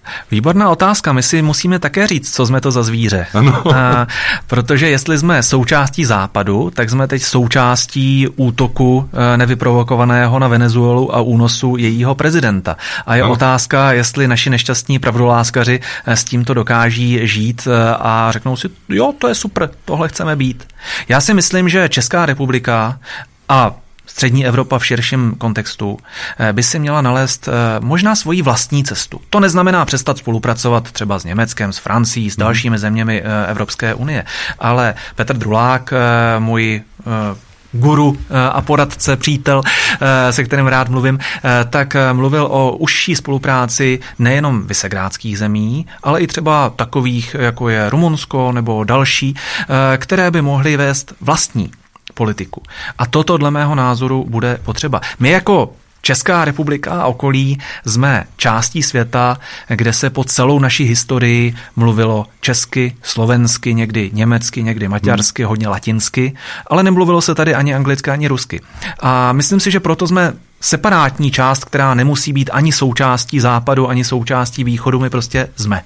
Výborná otázka. My si musíme také říct, co jsme to za zvíře. Ano. A, protože jestli jsme součástí Západu, tak jsme teď součástí útoku nevyprovokovaného na Venezuelu a únosu jejího prezidenta. A je ano. otázka, jestli naši nešťastní pravdoláskaři s tímto dokáží žít a řeknou si, jo, to je super, tohle chceme být. Já si myslím, že Česká republika a střední Evropa v širším kontextu by si měla nalézt možná svoji vlastní cestu. To neznamená přestat spolupracovat třeba s Německem, s Francií, s dalšími zeměmi Evropské unie, ale Petr Drulák, můj guru a poradce, přítel, se kterým rád mluvím, tak mluvil o užší spolupráci nejenom visegrádských zemí, ale i třeba takových, jako je Rumunsko nebo další, které by mohly vést vlastní politiku. A toto dle mého názoru bude potřeba. My jako Česká republika a okolí jsme částí světa, kde se po celou naši historii mluvilo česky, slovensky, někdy německy, někdy maďarsky, hmm. hodně latinsky, ale nemluvilo se tady ani anglicky, ani rusky. A myslím si, že proto jsme separátní část, která nemusí být ani součástí západu, ani součástí východu, my prostě jsme.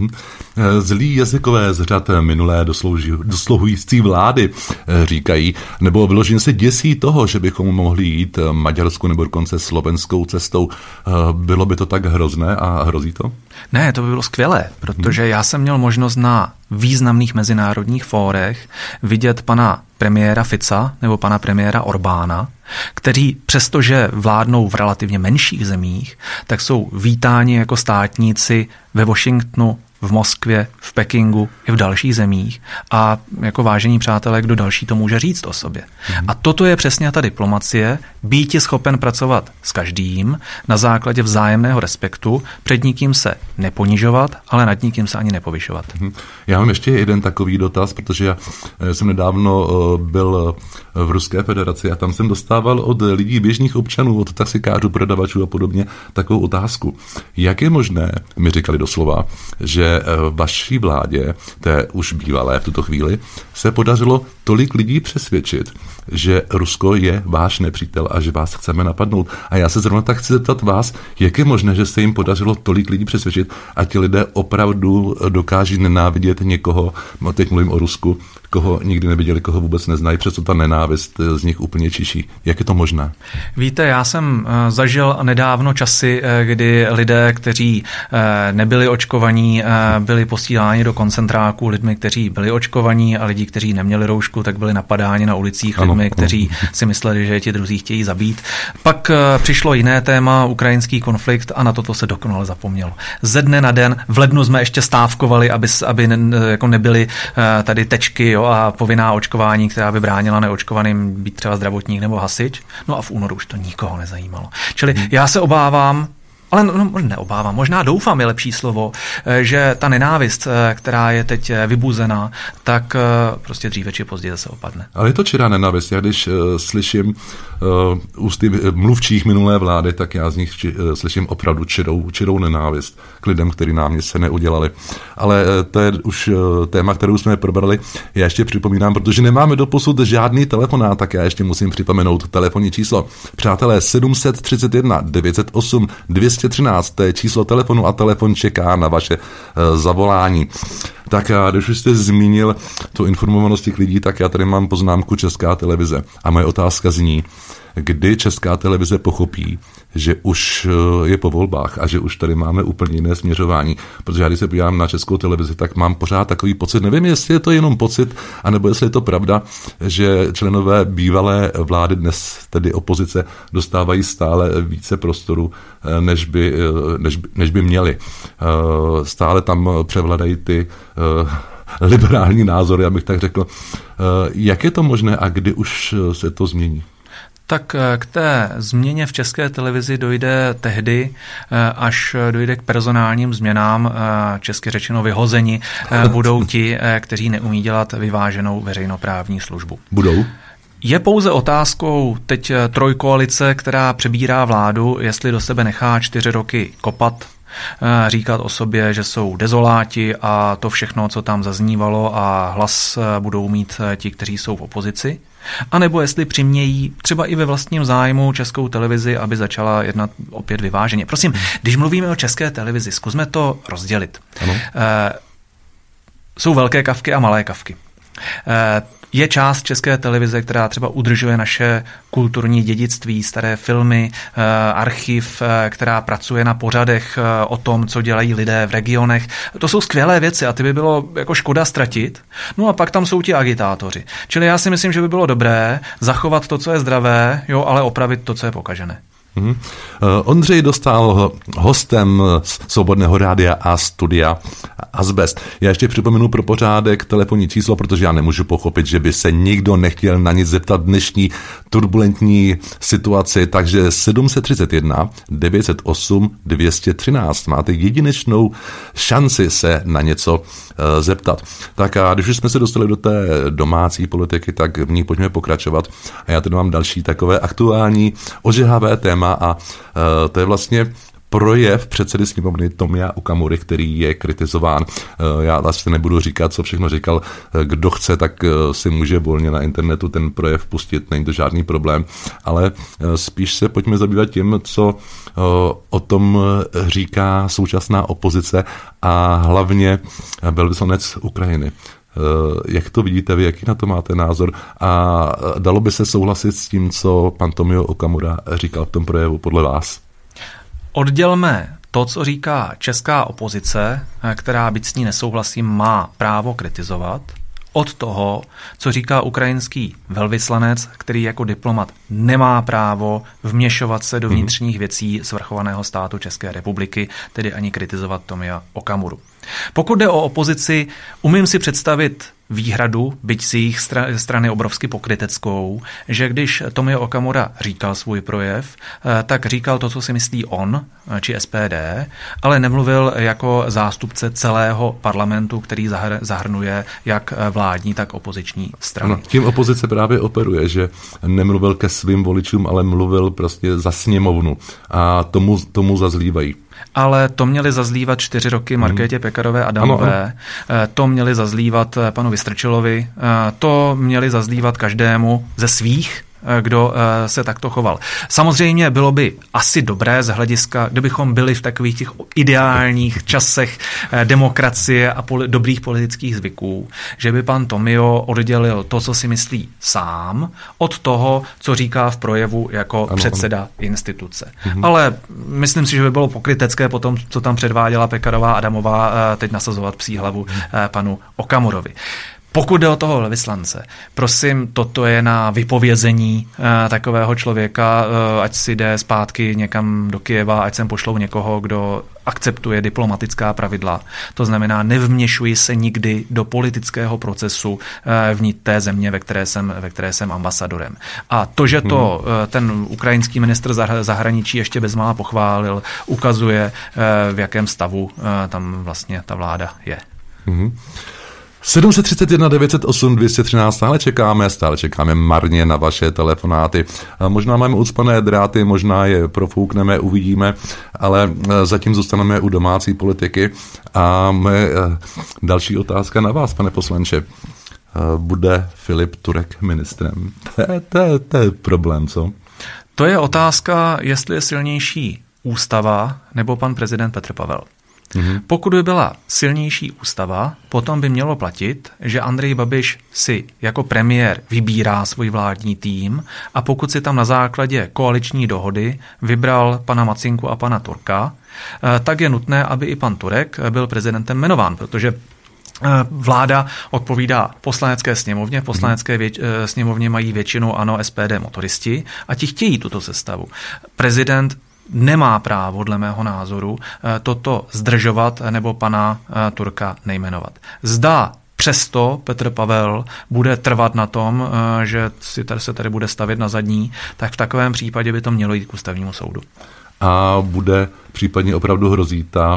Zlí jazykové z řad minulé dosluhující vlády říkají, nebo vyloženě se děsí toho, že bychom mohli jít maďarskou nebo dokonce slovenskou cestou. Bylo by to tak hrozné a hrozí to? Ne, to by bylo skvělé, protože já jsem měl možnost na významných mezinárodních fórech vidět pana premiéra Fica nebo pana premiéra Orbána, kteří přestože vládnou v relativně menších zemích, tak jsou vítáni jako státníci ve Washingtonu, v Moskvě, v Pekingu i v dalších zemích a jako vážení přátelé, kdo další to může říct o sobě. Mm. A toto je přesně ta diplomacie, být schopen pracovat s každým na základě vzájemného respektu, před nikým se neponižovat, ale nad nikým se ani nepovyšovat. Mm. Já mám ještě jeden takový dotaz, protože já jsem nedávno byl v Ruské federaci a tam jsem dostával od lidí, běžných občanů, od taxikářů, prodavačů a podobně takovou otázku. Jak je možné, mi říkali doslova, že vaší vládě, té už bývalé v tuto chvíli, se podařilo tolik lidí přesvědčit, že Rusko je váš nepřítel a že vás chceme napadnout. A já se zrovna tak chci zeptat vás, jak je možné, že se jim podařilo tolik lidí přesvědčit a ti lidé opravdu dokáží nenávidět někoho, teď mluvím o Rusku, koho nikdy neviděli, koho vůbec neznají, přesto ta nenávist z nich úplně čiší. Jak je to možné? Víte, já jsem zažil nedávno časy, kdy lidé, kteří nebyli očkovaní, byli posíláni do koncentráků lidmi, kteří byli očkovaní a lidi, kteří neměli roušku, tak byli napadáni na ulicích ano, lidmi, kteří ano. si mysleli, že je ti druzí chtějí zabít. Pak přišlo jiné téma, ukrajinský konflikt a na toto se dokonale zapomnělo. Ze dne na den, v lednu jsme ještě stávkovali, aby, aby jako nebyly tady tečky, jo, a povinná očkování, která by bránila neočkovaným být třeba zdravotník nebo hasič. No a v únoru už to nikoho nezajímalo. Čili já se obávám, ale no, neobávám, možná doufám je lepší slovo, že ta nenávist, která je teď vybuzená, tak prostě dříve či později zase opadne. Ale je to čirá nenávist. Já když uh, slyším uh, ústy mluvčích minulé vlády, tak já z nich či, uh, slyším opravdu čirou, čirou nenávist k lidem, kteří nám nic se neudělali. Ale uh, to je už uh, téma, kterou jsme probrali. Já ještě připomínám, protože nemáme doposud žádný telefonát, tak já ještě musím připomenout telefonní číslo. Přátelé, sedm set třicet jedna devět set osm dvě stě třináct, to je číslo telefonu a telefon čeká na vaše uh, zavolání. Tak a když už jste zmínil tu informovanost těch lidí, tak já tady mám poznámku Česká televize. A moje otázka zní, kdy Česká televize pochopí, že už je po volbách a že už tady máme úplně jiné směřování. Protože já když se podívám na Českou televizi, tak mám pořád takový pocit, nevím, jestli je to jenom pocit, anebo jestli je to pravda, že členové bývalé vlády, dnes tedy opozice, dostávají stále více prostoru, než by, než, než by měli. Stále tam převladají ty liberální názory, abych tak řekl. Jak je to možné a kdy už se to změní? Tak k té změně v České televizi dojde tehdy, až dojde k personálním změnám, česky řečeno vyhozeni, budou ti, kteří neumí dělat vyváženou veřejnoprávní službu. Budou? Je pouze otázkou teď trojkoalice, která přebírá vládu, jestli do sebe nechá čtyři roky kopat, říkat o sobě, že jsou dezoláti a to všechno, co tam zaznívalo a hlas budou mít ti, kteří jsou v opozici. A nebo jestli přimějí třeba i ve vlastním zájmu Českou televizi, aby začala jednat opět vyváženě. Prosím, když mluvíme o České televizi, zkusme to rozdělit. Ano. E, jsou velké kavky a malé kavky. E, Je část České televize, která třeba udržuje naše kulturní dědictví, staré filmy, archiv, která pracuje na pořadech o tom, co dělají lidé v regionech. To jsou skvělé věci a ty by bylo jako škoda ztratit. No a pak tam jsou ti agitátoři. Čili já si myslím, že by bylo dobré zachovat to, co je zdravé, jo, ale opravit to, co je pokažené. Hmm. Ondřej Dostál hostem Svobodného rádia a studia Azbest. Já ještě připomenu pro pořádek telefonní číslo, protože já nemůžu pochopit, že by se nikdo nechtěl na nic zeptat dnešní turbulentní situaci, takže sedm set třicet jedna devět set osm dvě stě třináct. Máte jedinečnou šanci se na něco uh, zeptat. Tak a když už jsme se dostali do té domácí politiky, tak v ní pojďme pokračovat. A já tady mám další takové aktuální ožehavé téma a uh, to je vlastně projev předsedy sněmovny Tomia Okamury, který je kritizován. Já vlastně nebudu říkat, co všechno říkal. Kdo chce, tak si může volně na internetu ten projev pustit, není to žádný problém. Ale spíš se pojďme zabývat tím, co o tom říká současná opozice a hlavně velvyslanec Ukrajiny. Jak to vidíte vy, jaký na to máte názor? A dalo by se souhlasit s tím, co pan Tomio Okamura říkal v tom projevu podle vás? Oddělme to, co říká česká opozice, která byť s ní nesouhlasím, má právo kritizovat, od toho, co říká ukrajinský velvyslanec, který jako diplomat nemá právo vměšovat se do vnitřních věcí svrchovaného státu České republiky, tedy ani kritizovat Tomia Okamuru. Pokud jde o opozici, umím si představit výhradu, byť si jejich strany obrovsky pokryteckou, že když Tomio Okamura říkal svůj projev, tak říkal to, co si myslí on, či S P D, ale nemluvil jako zástupce celého parlamentu, který zahrnuje jak vládní, tak opoziční strany. Ano, tím opozice právě operuje, že nemluvil ke svým voličům, ale mluvil prostě za sněmovnu a tomu, tomu zazlívají. Ale to měli zazlívat čtyři roky Markétě Pekarové Adamové, ano, ano. To měli zazlívat panu Vystrčilovi, to měli zazlívat každému ze svých, kdo se takto choval. Samozřejmě bylo by asi dobré z hlediska, kdybychom byli v takových těch ideálních časech demokracie a poli- dobrých politických zvyků, že by pan Tomio oddělil to, co si myslí sám, od toho, co říká v projevu jako ano, předseda ano. instituce. Mhm. Ale myslím si, že by bylo pokrytecké po tom, co tam předváděla Pekarová Adamová, teď nasazovat psí hlavu panu Okamurovi. Pokud jde o toho velvyslance, prosím, toto je na vypovězení e, takového člověka, e, ať si jde zpátky někam do Kyjeva, ať sem pošlou někoho, kdo akceptuje diplomatická pravidla. To znamená, nevměšuji se nikdy do politického procesu e, vnitř té země, ve které jsem, ve které jsem ambasadorem. A to, že to hmm. e, ten ukrajinský ministr zahraničí ještě bezmála pochválil, ukazuje, e, v jakém stavu e, tam vlastně ta vláda je. Hmm. sedm set třicet jedna devět set osm dvě stě třináct, stále čekáme, stále čekáme marně na vaše telefonáty. Možná máme ucpané dráty, možná je profoukneme, uvidíme, ale zatím zůstaneme u domácí politiky. A moje další otázka na vás, pane poslanče. Bude Filip Turek ministrem? To je, to je, to je problém, co? To je otázka, jestli je silnější ústava nebo pan prezident Petr Pavel. Mm-hmm. Pokud by byla silnější ústava, potom by mělo platit, že Andrej Babiš si jako premiér vybírá svůj vládní tým a pokud si tam na základě koaliční dohody vybral pana Macinku a pana Turka, tak je nutné, aby i pan Turek byl prezidentem jmenován, protože vláda odpovídá poslanecké sněmovně, v poslanecké věč, sněmovně mají většinu ANO, S P D, motoristi a ti chtějí tuto sestavu. Prezident nemá právo, dle mého názoru, toto zdržovat nebo pana Turka nejmenovat. Zdá přesto Petr Pavel bude trvat na tom, že si tady se tady bude stavět na zadní, tak v takovém případě by to mělo jít k ústavnímu soudu. A bude případně opravdu hrozí ta,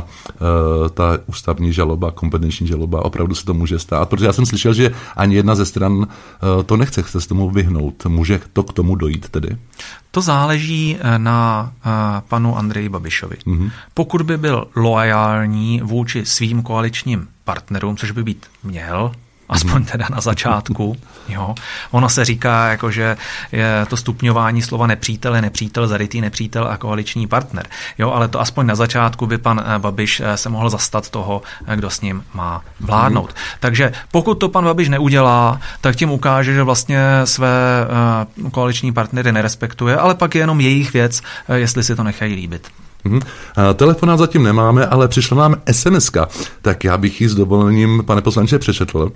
ta ústavní žaloba, kompetenční žaloba, opravdu se to může stát, protože já jsem slyšel, že ani jedna ze stran to nechce, chce se tomu vyhnout. Může to k tomu dojít tedy? To záleží na panu Andreji Babišovi. Mm-hmm. Pokud by byl loajální vůči svým koaličním partnerům, což by být měl, Aspoň teda na začátku. Jo. Ono se říká, jako, že je to stupňování slova nepřítel je nepřítel, zarytý nepřítel a koaliční partner. Jo, ale to aspoň na začátku by pan Babiš se mohl zastat toho, kdo s ním má vládnout. Hmm. Takže pokud to pan Babiš neudělá, tak tím ukáže, že vlastně své koaliční partnery nerespektuje, ale pak je jenom jejich věc, jestli si to nechají líbit. Hmm. Telefonát zatím nemáme, ale přišla nám es em eska, tak já bych ji s dovolením, pane poslanče, přečetl.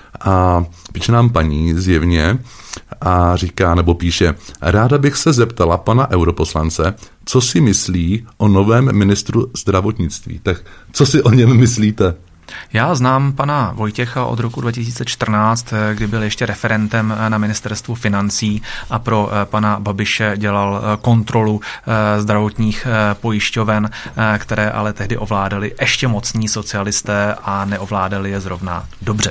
A píše nám paní zjevně a říká, nebo píše, ráda bych se zeptala pana europoslance, co si myslí o novém ministru zdravotnictví. Tak co si o něm myslíte? Já znám pana Vojtěcha od roku dva tisíce čtrnáct, kdy byl ještě referentem na ministerstvu financí a pro pana Babiše dělal kontrolu zdravotních pojišťoven, které ale tehdy ovládali ještě mocní socialisté a neovládali je zrovna dobře.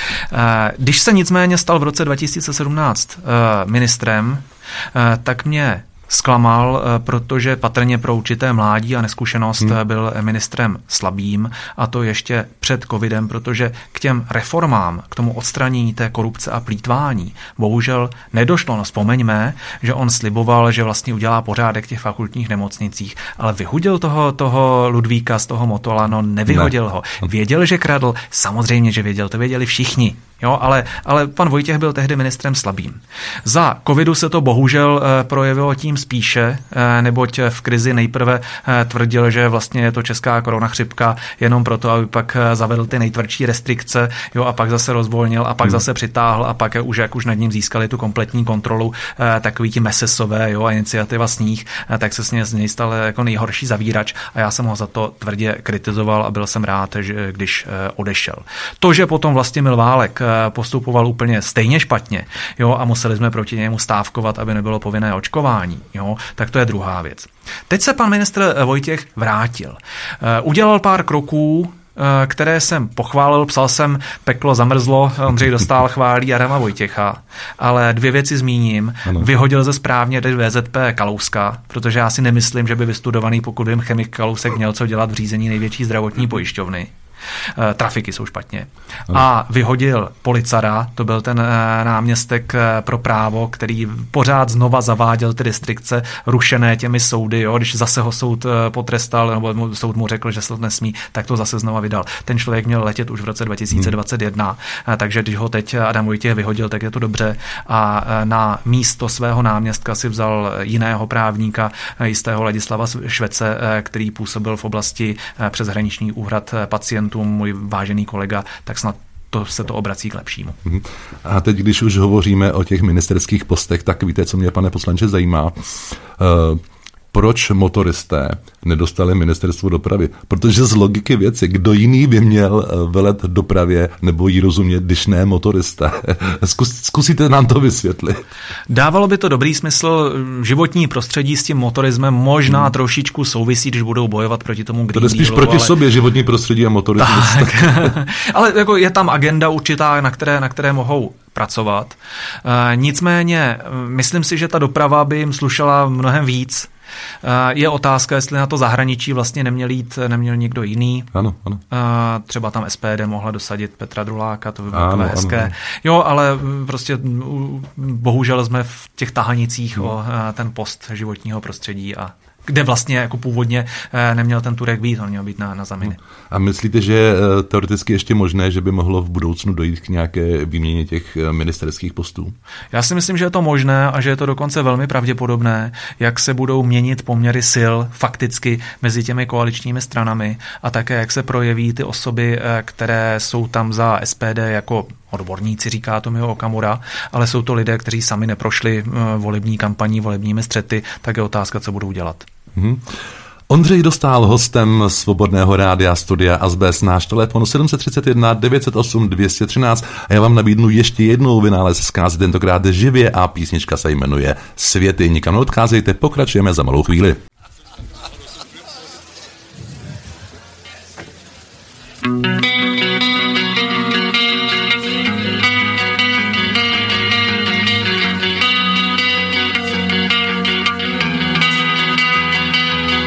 Když se nicméně stal v roce dva tisíce sedmnáct ministrem, tak mě zklamal, protože patrně pro určité mládí a neskušenost hmm. byl ministrem slabým, a to ještě před covidem, protože k těm reformám, k tomu odstranění té korupce a plýtvání bohužel nedošlo. No vzpomeňme, že on sliboval, že vlastně udělá pořádek v těch fakultních nemocnicích, ale vyhodil toho, toho Ludvíka z toho Motola, no nevyhodil ne. ho. Věděl, že kradl, samozřejmě, že věděl, to věděli všichni. Jo, ale, ale pan Vojtěch byl tehdy ministrem slabým. Za covidu se to bohužel e, projevilo tím spíše, e, neboť v krizi nejprve e, tvrdil, že vlastně je to česká koronachřipka jenom proto, aby pak zavedl ty nejtvrdší restrikce, jo, a pak zase rozvolnil a pak hmm. zase přitáhl a pak už jak už nad ním získali tu kompletní kontrolu e, takový ti mesesové, jo, a iniciativa Sníh, e, tak se s něj, z něj stal jako nejhorší zavírač a já jsem ho za to tvrdě kritizoval a byl jsem rád, že když e, odešel. To, že potom Vlastimil Válek postupoval úplně stejně špatně, jo, a museli jsme proti němu stávkovat, aby nebylo povinné očkování, jo, tak to je druhá věc. Teď se pan ministr Vojtěch vrátil. Udělal pár kroků, které jsem pochválil, psal jsem Peklo zamrzlo, Ondřej Dostál chválí Adama Vojtěcha, ale dvě věci zmíním. Ano. Vyhodil ze správně V Z P Kalouska, protože já si nemyslím, že by vystudovaný, pokud vím, chemik Kalousek měl co dělat v řízení největší zdravotní pojišťovny. Trafiky jsou špatně. A vyhodil Policara, to byl ten náměstek pro právo, který pořád znova zaváděl ty restrikce rušené těmi soudy, jo? Když zase ho soud potrestal, nebo soud mu řekl, že se to nesmí, tak to zase znova vydal. Ten člověk měl letět už v roce dva tisíce dvacet jedna, hmm. takže když ho teď Adam Vojtěch vyhodil, tak je to dobře a na místo svého náměstka si vzal jiného právníka, jistého Ladislava Švece, který působil v oblasti přeshraničních úhrad pacientů, můj vážený kolega, tak snad to se to obrací k lepšímu. A teď, když už hovoříme o těch ministerských postech, tak víte, co mě, pane poslanče, zajímá. Uh, proč motoristé nedostali ministerstvo dopravy? Protože z logiky věci, kdo jiný by měl velet dopravě nebo jí rozumět, když ne motoristé? Zkus, zkusíte nám to vysvětlit. Dávalo by to dobrý smysl. Životní prostředí s tím motorismem možná hmm. trošičku souvisí, když budou bojovat proti tomu Green Dealu. To je spíš proti ale... sobě, životní prostředí a motorismus. Tak. Tak. Ale jako je tam agenda určitá, na které, na které mohou pracovat. E, nicméně, myslím si, že ta doprava by jim slušela mnohem víc. Je otázka, jestli na to zahraničí vlastně neměl jít, neměl někdo jiný. Ano, ano. Třeba tam S P D mohla dosadit Petra Druláka, to by bylo takové hezké. Ano. Jo, ale prostě bohužel jsme v těch tahanicích no. o ten post životního prostředí a kde vlastně jako původně neměl ten Turek být, on měl být na, na zaminy. A myslíte, že je teoreticky ještě možné, že by mohlo v budoucnu dojít k nějaké výměně těch ministerských postů? Já si myslím, že je to možné a že je to dokonce velmi pravděpodobné, jak se budou měnit poměry sil fakticky mezi těmi koaličními stranami a také jak se projeví ty osoby, které jsou tam za S P D jako odborníci, říká Tomio Okamura, ale jsou to lidé, kteří sami neprošli volební kampaní, volebními střety, tak je otázka, co budou dělat. Mm-hmm. Ondřej Dostál, hostem Svobodného rádia Studia Azbest, náš telefon sedm set třicet jedna devět set osm dvě stě třináct a já vám nabídnu ještě jednou vynález zkázy, tentokrát živě a písnička se jmenuje Světy. Nikam neodcházejte, pokračujeme za malou chvíli.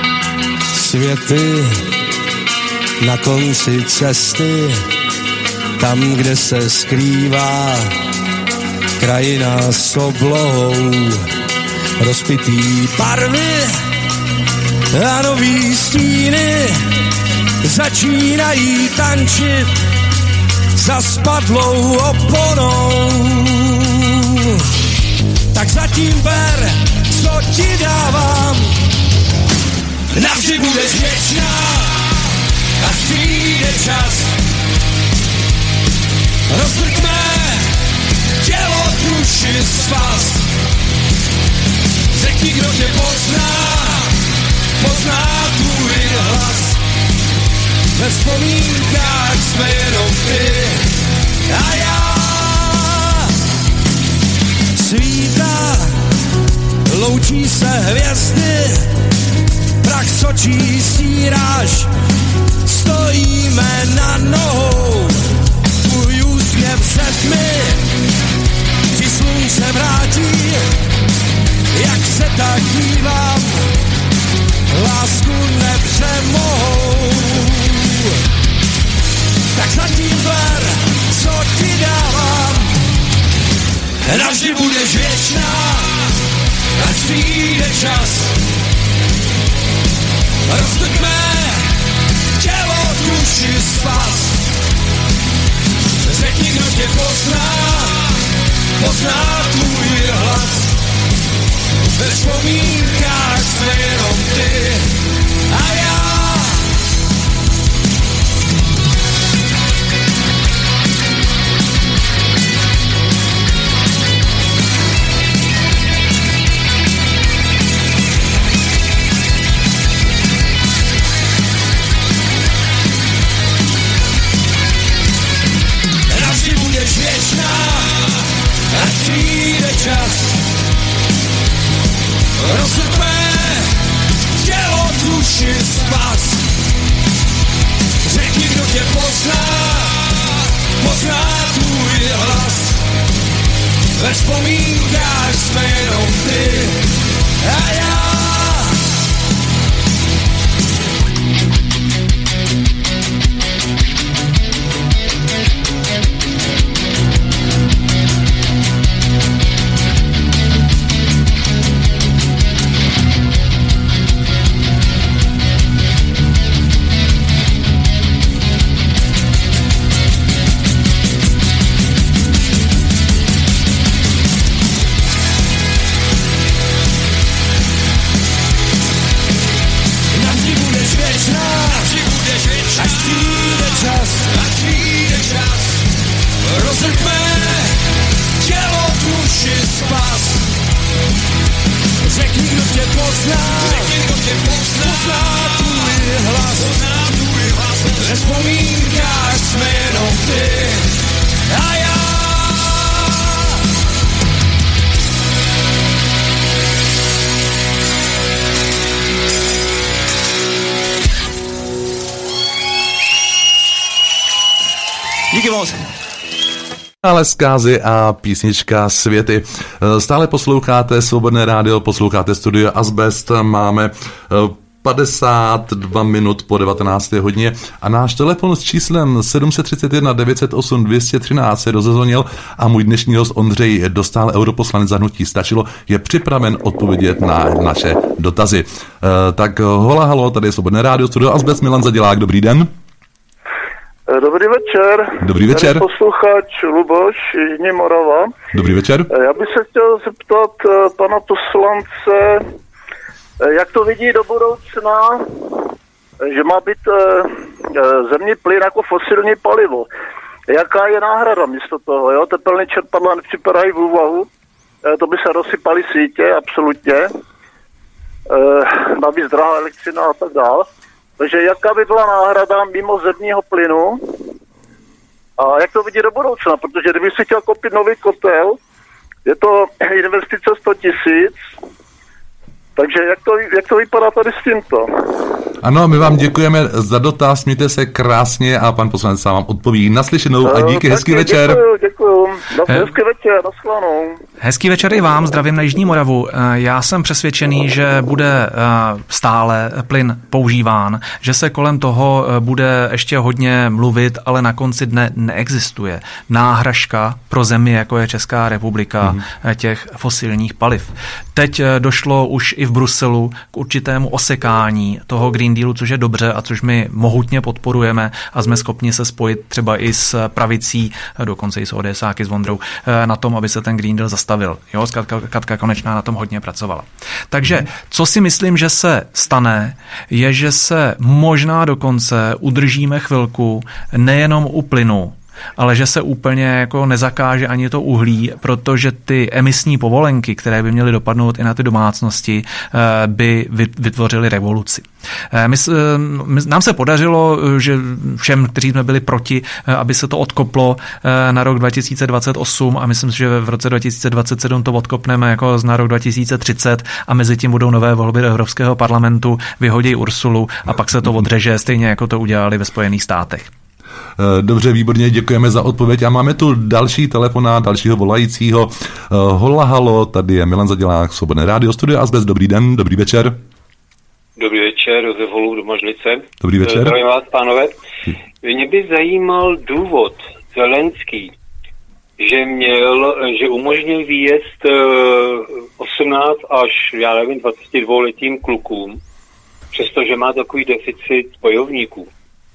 Světy na konci cesty tam, kde se skrývá krajina s oblohou, rozpitý barvy a nový stíny začínají tančit za spadlou oponou. Tak zatím ber, co ti dávám, navždy budeš věčná, až přijde čas. Rozvrťme tělo, duši, svaz. Řekni, kdo tě pozná, pozná tvůj hlas. Ve vzpomínkách jsme jenom ty a já. Svítá, loučí se hvězdy, prach z očí stíráš, stojíme na nohou, tvůj úsměv se tmy, ti slunce vrátí, jak se tak dívám, lásku nepřemohou. Tak zatím ber, co ti dávám, navždy budeš věčná, až přijde čas. Roztrhme tělo, duši, svaz. Řekni, kdo tě pozná, pozná tvůj hlas. Ve vzpomínkách jsme jenom ty a já. Až přijde čas, rozsrpme tělo, duši, spas. Řekni, kdo tě pozná, pozná tvůj hlas. Ve vzpomínkách jsme jenom ty a já. Ale zkázy a písnička Světy. Stále posloucháte Svobodné rádio, posloucháte studio Azbest, máme padesát dva minut po devatenácté hodině a náš telefon s číslem sedm set třicet jedna devět set osm dvě stě třináct se rozezvonil a můj dnešní host Ondřej Dostál, europoslanec za hnutí Stačilo, je připraven odpovědět na naše dotazy. Tak hola, halo, tady je Svobodné rádio, studio Azbest, Milan Zadělák, dobrý den. Dobrý večer. Dobrý večer. Tady posluchač Luboš, Jižní Morava. Dobrý večer. Já bych se chtěl zeptat pana poslance, jak to vidí do budoucna, že má být zemní plyn jako fosilní palivo. Jaká je náhrada místo toho? Jo? Tepelné čerpadla nepřipadají v úvahu, to by se rozsypaly sítě, absolutně. Navíc drahá elektřina a tak dále. Takže jaká by byla náhrada mimo zemního plynu a jak to vidí do budoucna, protože kdyby si chtěl koupit nový kotel, je to investice sto tisíc, takže jak to, jak to vypadá tady s tímto? Ano, my vám děkujeme za dotaz, mějte se krásně a pan poslanec vám odpoví. Naslyšenou a díky, hezký Taky, večer. Děkuju, děkuju. No, hezký večer, naschledanou. Hezký večer i vám, zdravím na Jižní Moravu. Já jsem přesvědčený, že bude stále plyn používán, že se kolem toho bude ještě hodně mluvit, ale na konci dne neexistuje náhražka pro zemi, jako je Česká republika, mm. těch fosilních paliv. Teď došlo už i v Bruselu k určitému osekání toho Green Dealu, což je dobře a což my mohutně podporujeme a jsme schopni se spojit třeba i s pravicí, dokonce i s ODSáky, s Vondrou, na tom, aby se ten Green Deal zastavil. Jo, Katka, Katka Konečná na tom hodně pracovala. Takže, co si myslím, že se stane, je, že se možná dokonce udržíme chvilku nejenom u plynu, ale že se úplně jako nezakáže ani to uhlí, protože ty emisní povolenky, které by měly dopadnout i na ty domácnosti, by vytvořily revoluci. My, my, nám se podařilo, že všem, kteří jsme byli proti, aby se to odkoplo na rok dva tisíce dvacet osm a myslím si, že v roce dva tisíce dvacet sedm to odkopneme jako na rok dva tisíce třicet a mezi tím budou nové volby do Evropského parlamentu, vyhodí Ursulu a pak se to odřeže, stejně jako to udělali ve Spojených státech. Dobře, výborně, děkujeme za odpověď a máme tu další telefona, dalšího volajícího. Hola, halo, tady je Milan Zadělák, Svobodné rádio, Studio Azbest, dobrý den, dobrý večer. Dobrý večer, Josef Holub do Mažlice. Dobrý večer. Zdravím vás, pánové. Mě by zajímal důvod Zelenský, že měl, že umožnil výjezd osmnáct až, já nevím, dvacet dva letým klukům, přestože má takový deficit bojovníků.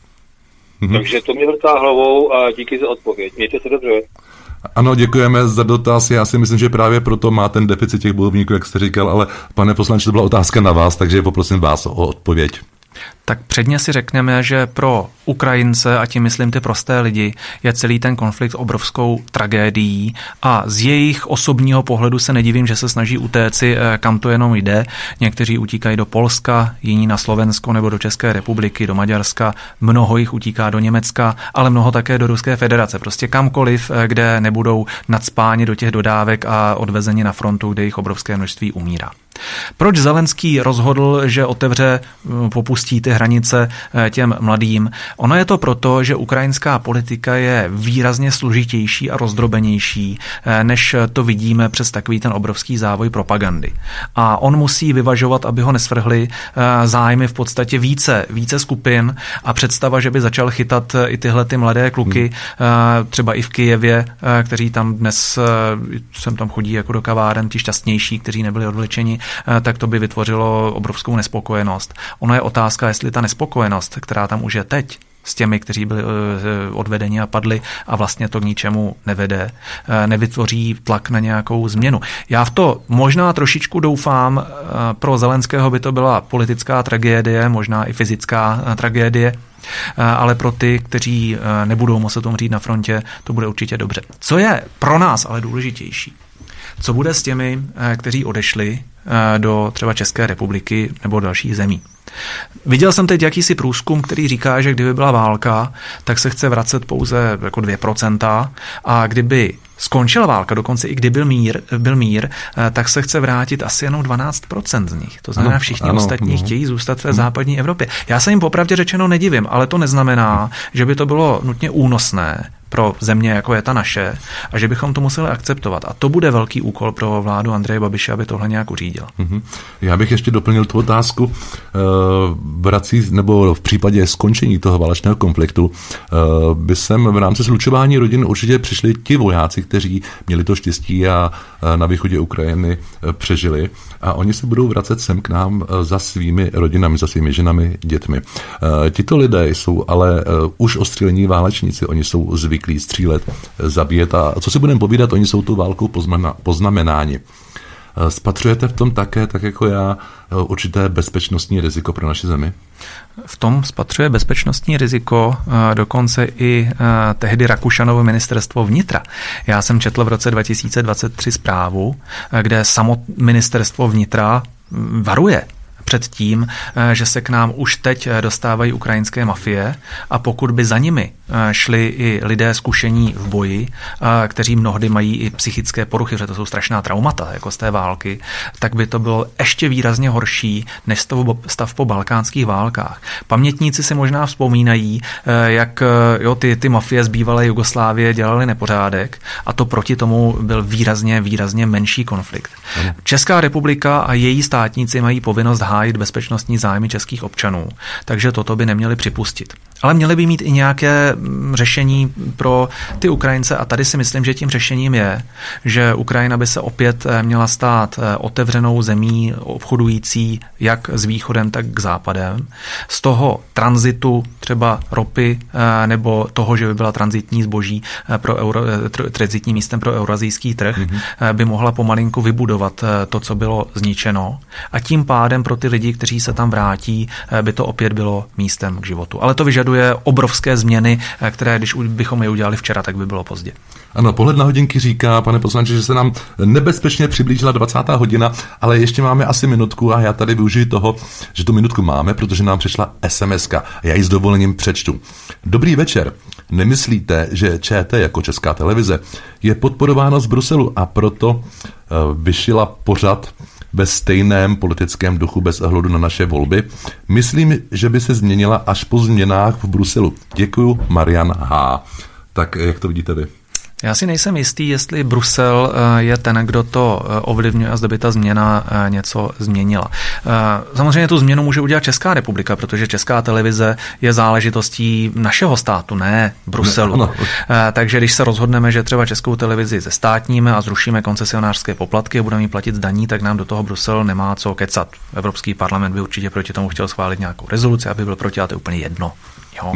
Mm-hmm. Takže to mě vrtá hlavou a díky za odpověď. Mějte se dobře. Ano, děkujeme za dotaz. Já si myslím, že právě proto má ten deficit těch bojovníků, jak jste říkal, ale pane poslanče, to byla otázka na vás, takže poprosím vás o odpověď. Tak předně si řekneme, že pro Ukrajince, a tím myslím ty prosté lidi, je celý ten konflikt obrovskou tragédií a z jejich osobního pohledu se nedivím, že se snaží utéci, kam to jenom jde. Někteří utíkají do Polska, jiní na Slovensko nebo do České republiky, do Maďarska, mnoho jich utíká do Německa, ale mnoho také do Ruské federace. Prostě kamkoliv, kde nebudou nacpáni do těch dodávek a odvezeni na frontu, kde jich obrovské množství umírá. Proč Zelenský rozhodl, že otevře, popustí ty hranice těm mladým? Ono je to proto, že ukrajinská politika je výrazně složitější a rozdrobenější, než to vidíme přes takový ten obrovský závoj propagandy. A on musí vyvažovat, aby ho nesvrhli zájmy v podstatě více, více skupin a představa, že by začal chytat i tyhle ty mladé kluky, třeba i v Kyjevě, kteří tam dnes sem tam chodí jako do kaváren, ti šťastnější, kteří nebyli odvlečeni, tak to by vytvořilo obrovskou nespokojenost. Ono je otázka, jestli ta nespokojenost, která tam už je teď, s těmi, kteří byli odvedeni a padli a vlastně to k ničemu nevede, nevytvoří tlak na nějakou změnu. Já v to možná trošičku doufám, pro Zelenského by to byla politická tragédie, možná i fyzická tragédie, ale pro ty, kteří nebudou muset umřít na frontě, to bude určitě dobře. Co je pro nás ale důležitější? Co bude s těmi, kteří odešli do třeba České republiky nebo dalších zemí? Viděl jsem teď jakýsi průzkum, který říká, že kdyby byla válka, tak se chce vracet pouze jako dvě procenta a kdyby skončila válka, dokonce i kdyby byl mír, byl mír, tak se chce vrátit asi jenom dvanáct procent z nich. To znamená, všichni ano, ostatní ano. chtějí zůstat v západní Evropě. Já se jim popravdě řečeno nedivím, ale to neznamená, že by to bylo nutně únosné pro země, jako je ta naše, a že bychom to museli akceptovat. A to bude velký úkol pro vládu Andreje Babiše, aby tohle nějak uřídil. Mm-hmm. Já bych ještě doplnil tu otázku. Vrací, nebo v případě skončení toho válečného konfliktu by sem v rámci slučování rodin určitě přišli ti vojáci, kteří měli to štěstí a na východě Ukrajiny přežili. A oni se budou vracet sem k nám za svými rodinami, za svými ženami, dětmi. Tito lidé jsou ale už ostřílení válečníci, oni jsou zvyklí střílet, zabíjet a co si budeme povídat, oni jsou tu válkou poznamenáni. Spatřujete v tom také, tak jako já, určité bezpečnostní riziko pro naši zemi? V tom spatřuje bezpečnostní riziko dokonce i tehdy Rakušanovo ministerstvo vnitra. Já jsem četl v roce dva tisíce dvacet tři zprávu, kde samo ministerstvo vnitra varuje před tím, že se k nám už teď dostávají ukrajinské mafie a pokud by za nimi šli i lidé zkušení v boji, kteří mnohdy mají i psychické poruchy, že to jsou strašná traumata jako z té války, tak by to bylo ještě výrazně horší než stav po balkánských válkách. Pamětníci si možná vzpomínají, jak jo, ty, ty mafie z bývalé Jugoslávie dělali nepořádek a to proti tomu byl výrazně, výrazně menší konflikt. Česká republika a její státníci mají povinnost hájit bezpečnostní zájmy českých občanů, takže toto by neměli připustit. Ale měli by mít i nějaké řešení pro ty Ukrajince a tady si myslím, že tím řešením je, že Ukrajina by se opět měla stát otevřenou zemí obchodující jak s východem, tak k západem. Z toho tranzitu třeba ropy nebo toho, že by byla tranzitní zboží pro euro, tranzitním místem pro eurazijský trh, mm-hmm. by mohla pomalinku vybudovat to, co bylo zničeno a tím pádem pro ty lidi, kteří se tam vrátí, by to opět bylo místem k životu. Ale to vyžaduje obrovské změny, které když bychom je udělali včera, tak by bylo pozdě. Ano, pohled na hodinky říká, pane poslanče, že se nám nebezpečně přiblížila dvacátá hodina, ale ještě máme asi minutku a já tady využiji toho, že tu minutku máme, protože nám přišla es em eska a já ji s dovolením přečtu. Dobrý večer. Nemyslíte, že ČT jako Česká televize je podporována z Bruselu a proto uh, vyšila pořad ve stejném politickém duchu bez ohledu na naše volby? Myslím, že by se změnila až po změnách v Bruselu. Děkuju, Marian H. Tak jak to vidíte vy? Já si nejsem jistý, jestli Brusel je ten, kdo to ovlivňuje a zda by ta změna něco změnila. Samozřejmě tu změnu může udělat Česká republika, protože Česká televize je záležitostí našeho státu, ne Bruselu. Ne, Takže když se rozhodneme, že třeba Českou televizi zestátníme a zrušíme koncesionářské poplatky a budeme jí platit z daní, tak nám do toho Brusel nemá co kecat. Evropský parlament by určitě proti tomu chtěl schválit nějakou rezoluci, aby byl proti, ale to je úplně jedno. Jo.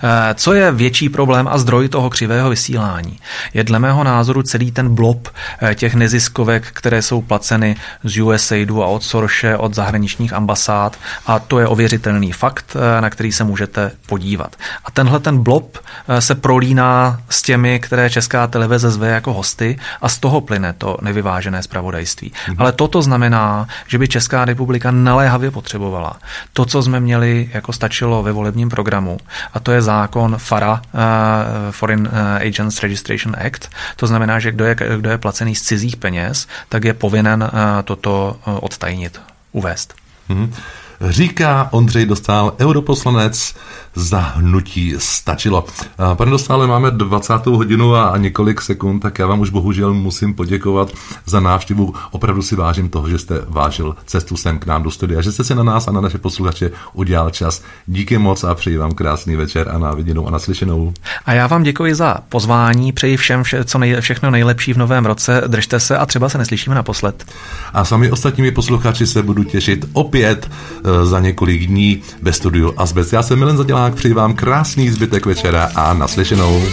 Co je větší problém a zdroj toho křivého vysílání? Je dle mého názoru celý ten blob těch neziskovek, které jsou placeny z U S A I D a od Sorose, od zahraničních ambasád a to je ověřitelný fakt, na který se můžete podívat. A tenhle ten blob se prolíná s těmi, které Česká televize zve jako hosty a z toho plyne to nevyvážené zpravodajství. Mhm. Ale toto znamená, že by Česká republika naléhavě potřebovala to, co jsme měli, jako stačilo ve volebním programu, a to je zákon FARA, uh, Foreign Agents Registration Act. To znamená, že kdo je, kdo je placený z cizích peněz, tak je povinen uh, toto uh, odtajnit, uvést. Mm-hmm. Říká Ondřej Dostál, europoslanec za hnutí Stačilo. Pane Dostále, máme dvacátou hodinu a několik sekund, tak já vám už bohužel musím poděkovat za návštěvu. Opravdu si vážím toho, že jste vážil cestu sem k nám do studia, že jste si na nás a na naše posluchače udělal čas. Díky moc a přeji vám krásný večer a na viděnou a naslyšenou. A já vám děkuji za pozvání, přeji všem vše, co nej, všechno nejlepší v novém roce, držte se a třeba se neslyšíme naposled. A sami ostatními posluchači se budu těšit opět za několik dní ve studiu Azbest. Já jsem Milan Zadělák, přeji vám krásný zbytek večera a naslyšenou.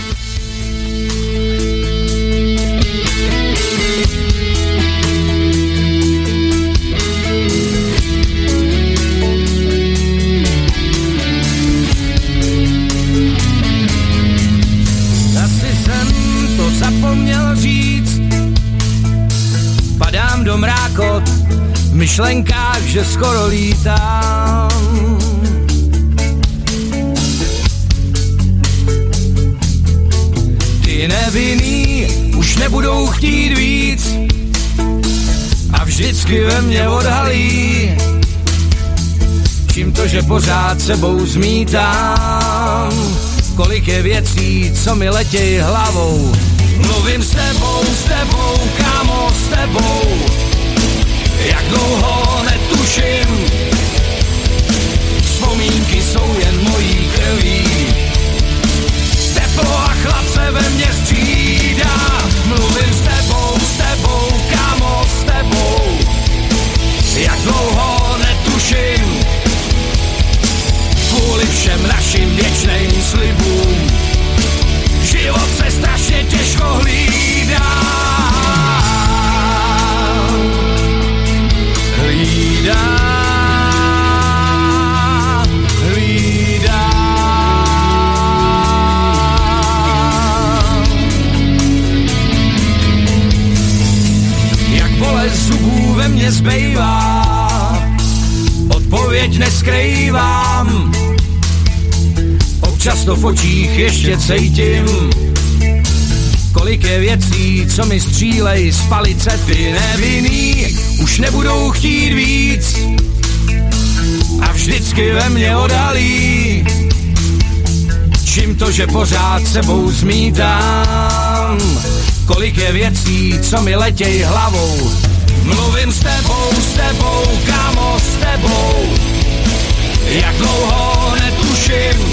Asi jsem to zapomněl říct, padám do mrákot, v myšlenkách, že skoro lítám. Ty nevinný už nebudou chtít víc a vždycky ve mně odhalí, čím to, že pořád sebou zmítám. Kolik je věcí, co mi letějí hlavou. Mluvím s tebou, s tebou, kámo, s tebou. Jak dlouho netuším, vzpomínky jsou jen mojí krví. Teplo a chlad se ve mně střídá. Mluvím s tebou, s tebou, kámo, s tebou. Jak dlouho netuším, kvůli všem našim věčným slibům. Život se strašně těžko hlídá. Hlídá, hlídá. odpověď neskrývám. Občas to v očích ještě cejtím. Kolik je věcí, co mi střílej z palice, ty nevinný už nebudou chtít víc a vždycky ve mně odhalí, čím to, že pořád sebou zmítám. Kolik je věcí, co mi letěj hlavou. Mluvím s tebou, s tebou, kámo, s tebou, jak dlouho netuším.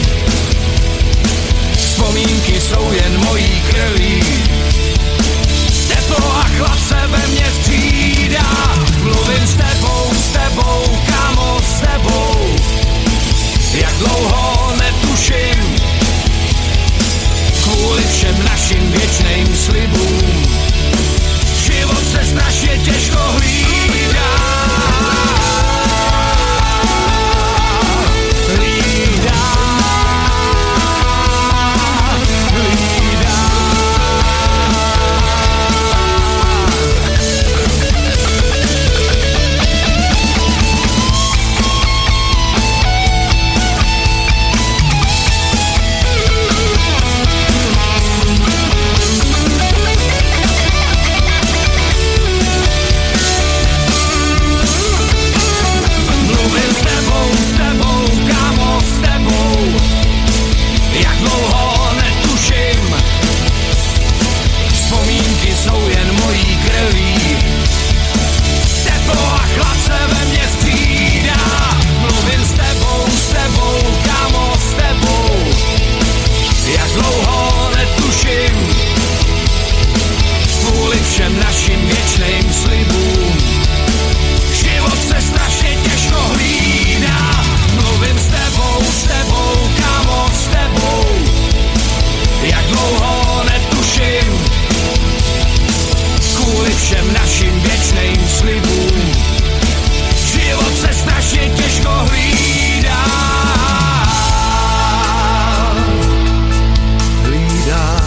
Vzpomínky jsou jen mojí krví, teplo a chlad se ve mně střídá. Mluvím s tebou, s tebou, kámo, s tebou, jak dlouho netuším. Kvůli všem našim věčným slibům život se strašně těžko hlídá. Hlídá. Všem našim věčným slibům život se strašně těžko hlídá. Mluvím s tebou, s tebou, kámo, s tebou, jak dlouho netuším. Kvůli všem našim věčným slibům život se strašně těžko hlídá. Hlídá.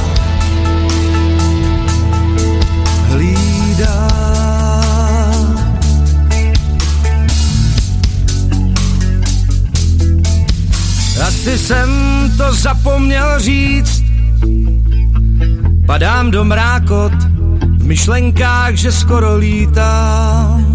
Asi jsem to zapomněl říct, padám do mrákot v myšlenkách, že skoro lítám.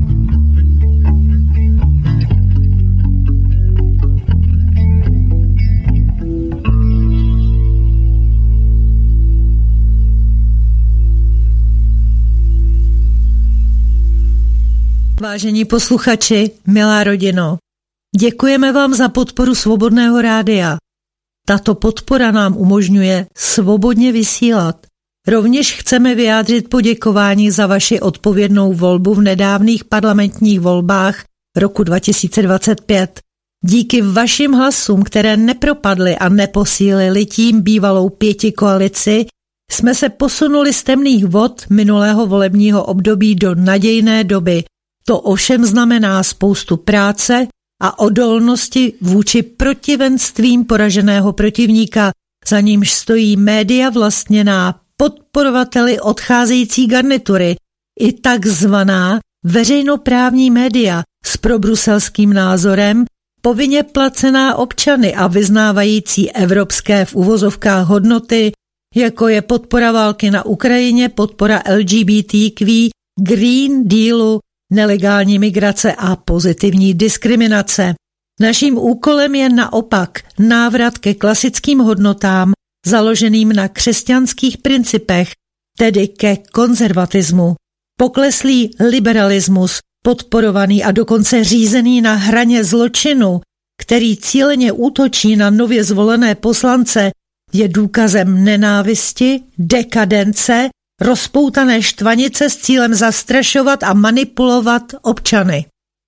Vážení posluchači, milá rodino, děkujeme vám za podporu Svobodného rádia. Tato podpora nám umožňuje svobodně vysílat. Rovněž chceme vyjádřit poděkování za vaši odpovědnou volbu v nedávných parlamentních volbách roku dva tisíce dvacet pět. Díky vašim hlasům, které nepropadly a neposílily tím bývalou pětikoalici, jsme se posunuli z temných vod minulého volebního období do nadějné doby. To ovšem znamená spoustu práce a odolnosti vůči protivenstvím poraženého protivníka, za nímž stojí média vlastněná podporovateli odcházející garnitury i takzvaná veřejnoprávní média s probruselským názorem, povinně placená občany a vyznávající evropské v uvozovkách hodnoty, jako je podpora války na Ukrajině, podpora L G B T Q, Green Dealu, nelegální migrace a pozitivní diskriminace. Naším úkolem je naopak návrat ke klasickým hodnotám založeným na křesťanských principech, tedy ke konzervatismu. Pokleslý liberalismus, podporovaný a dokonce řízený na hraně zločinu, který cíleně útočí na nově zvolené poslance, je důkazem nenávisti, dekadence, rozpoutané štvanice s cílem zastrašovat a manipulovat občany.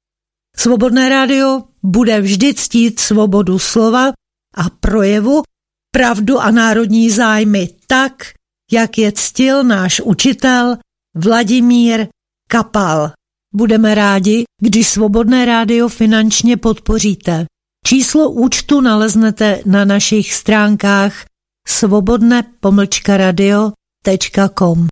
Svobodné rádio bude vždy ctít svobodu slova a projevu, pravdu a národní zájmy tak, jak je ctil náš učitel Vladimír Kapal. Budeme rádi, když Svobodné rádio finančně podpoříte. Číslo účtu naleznete na našich stránkách svobodné pomlčka radio tečka com.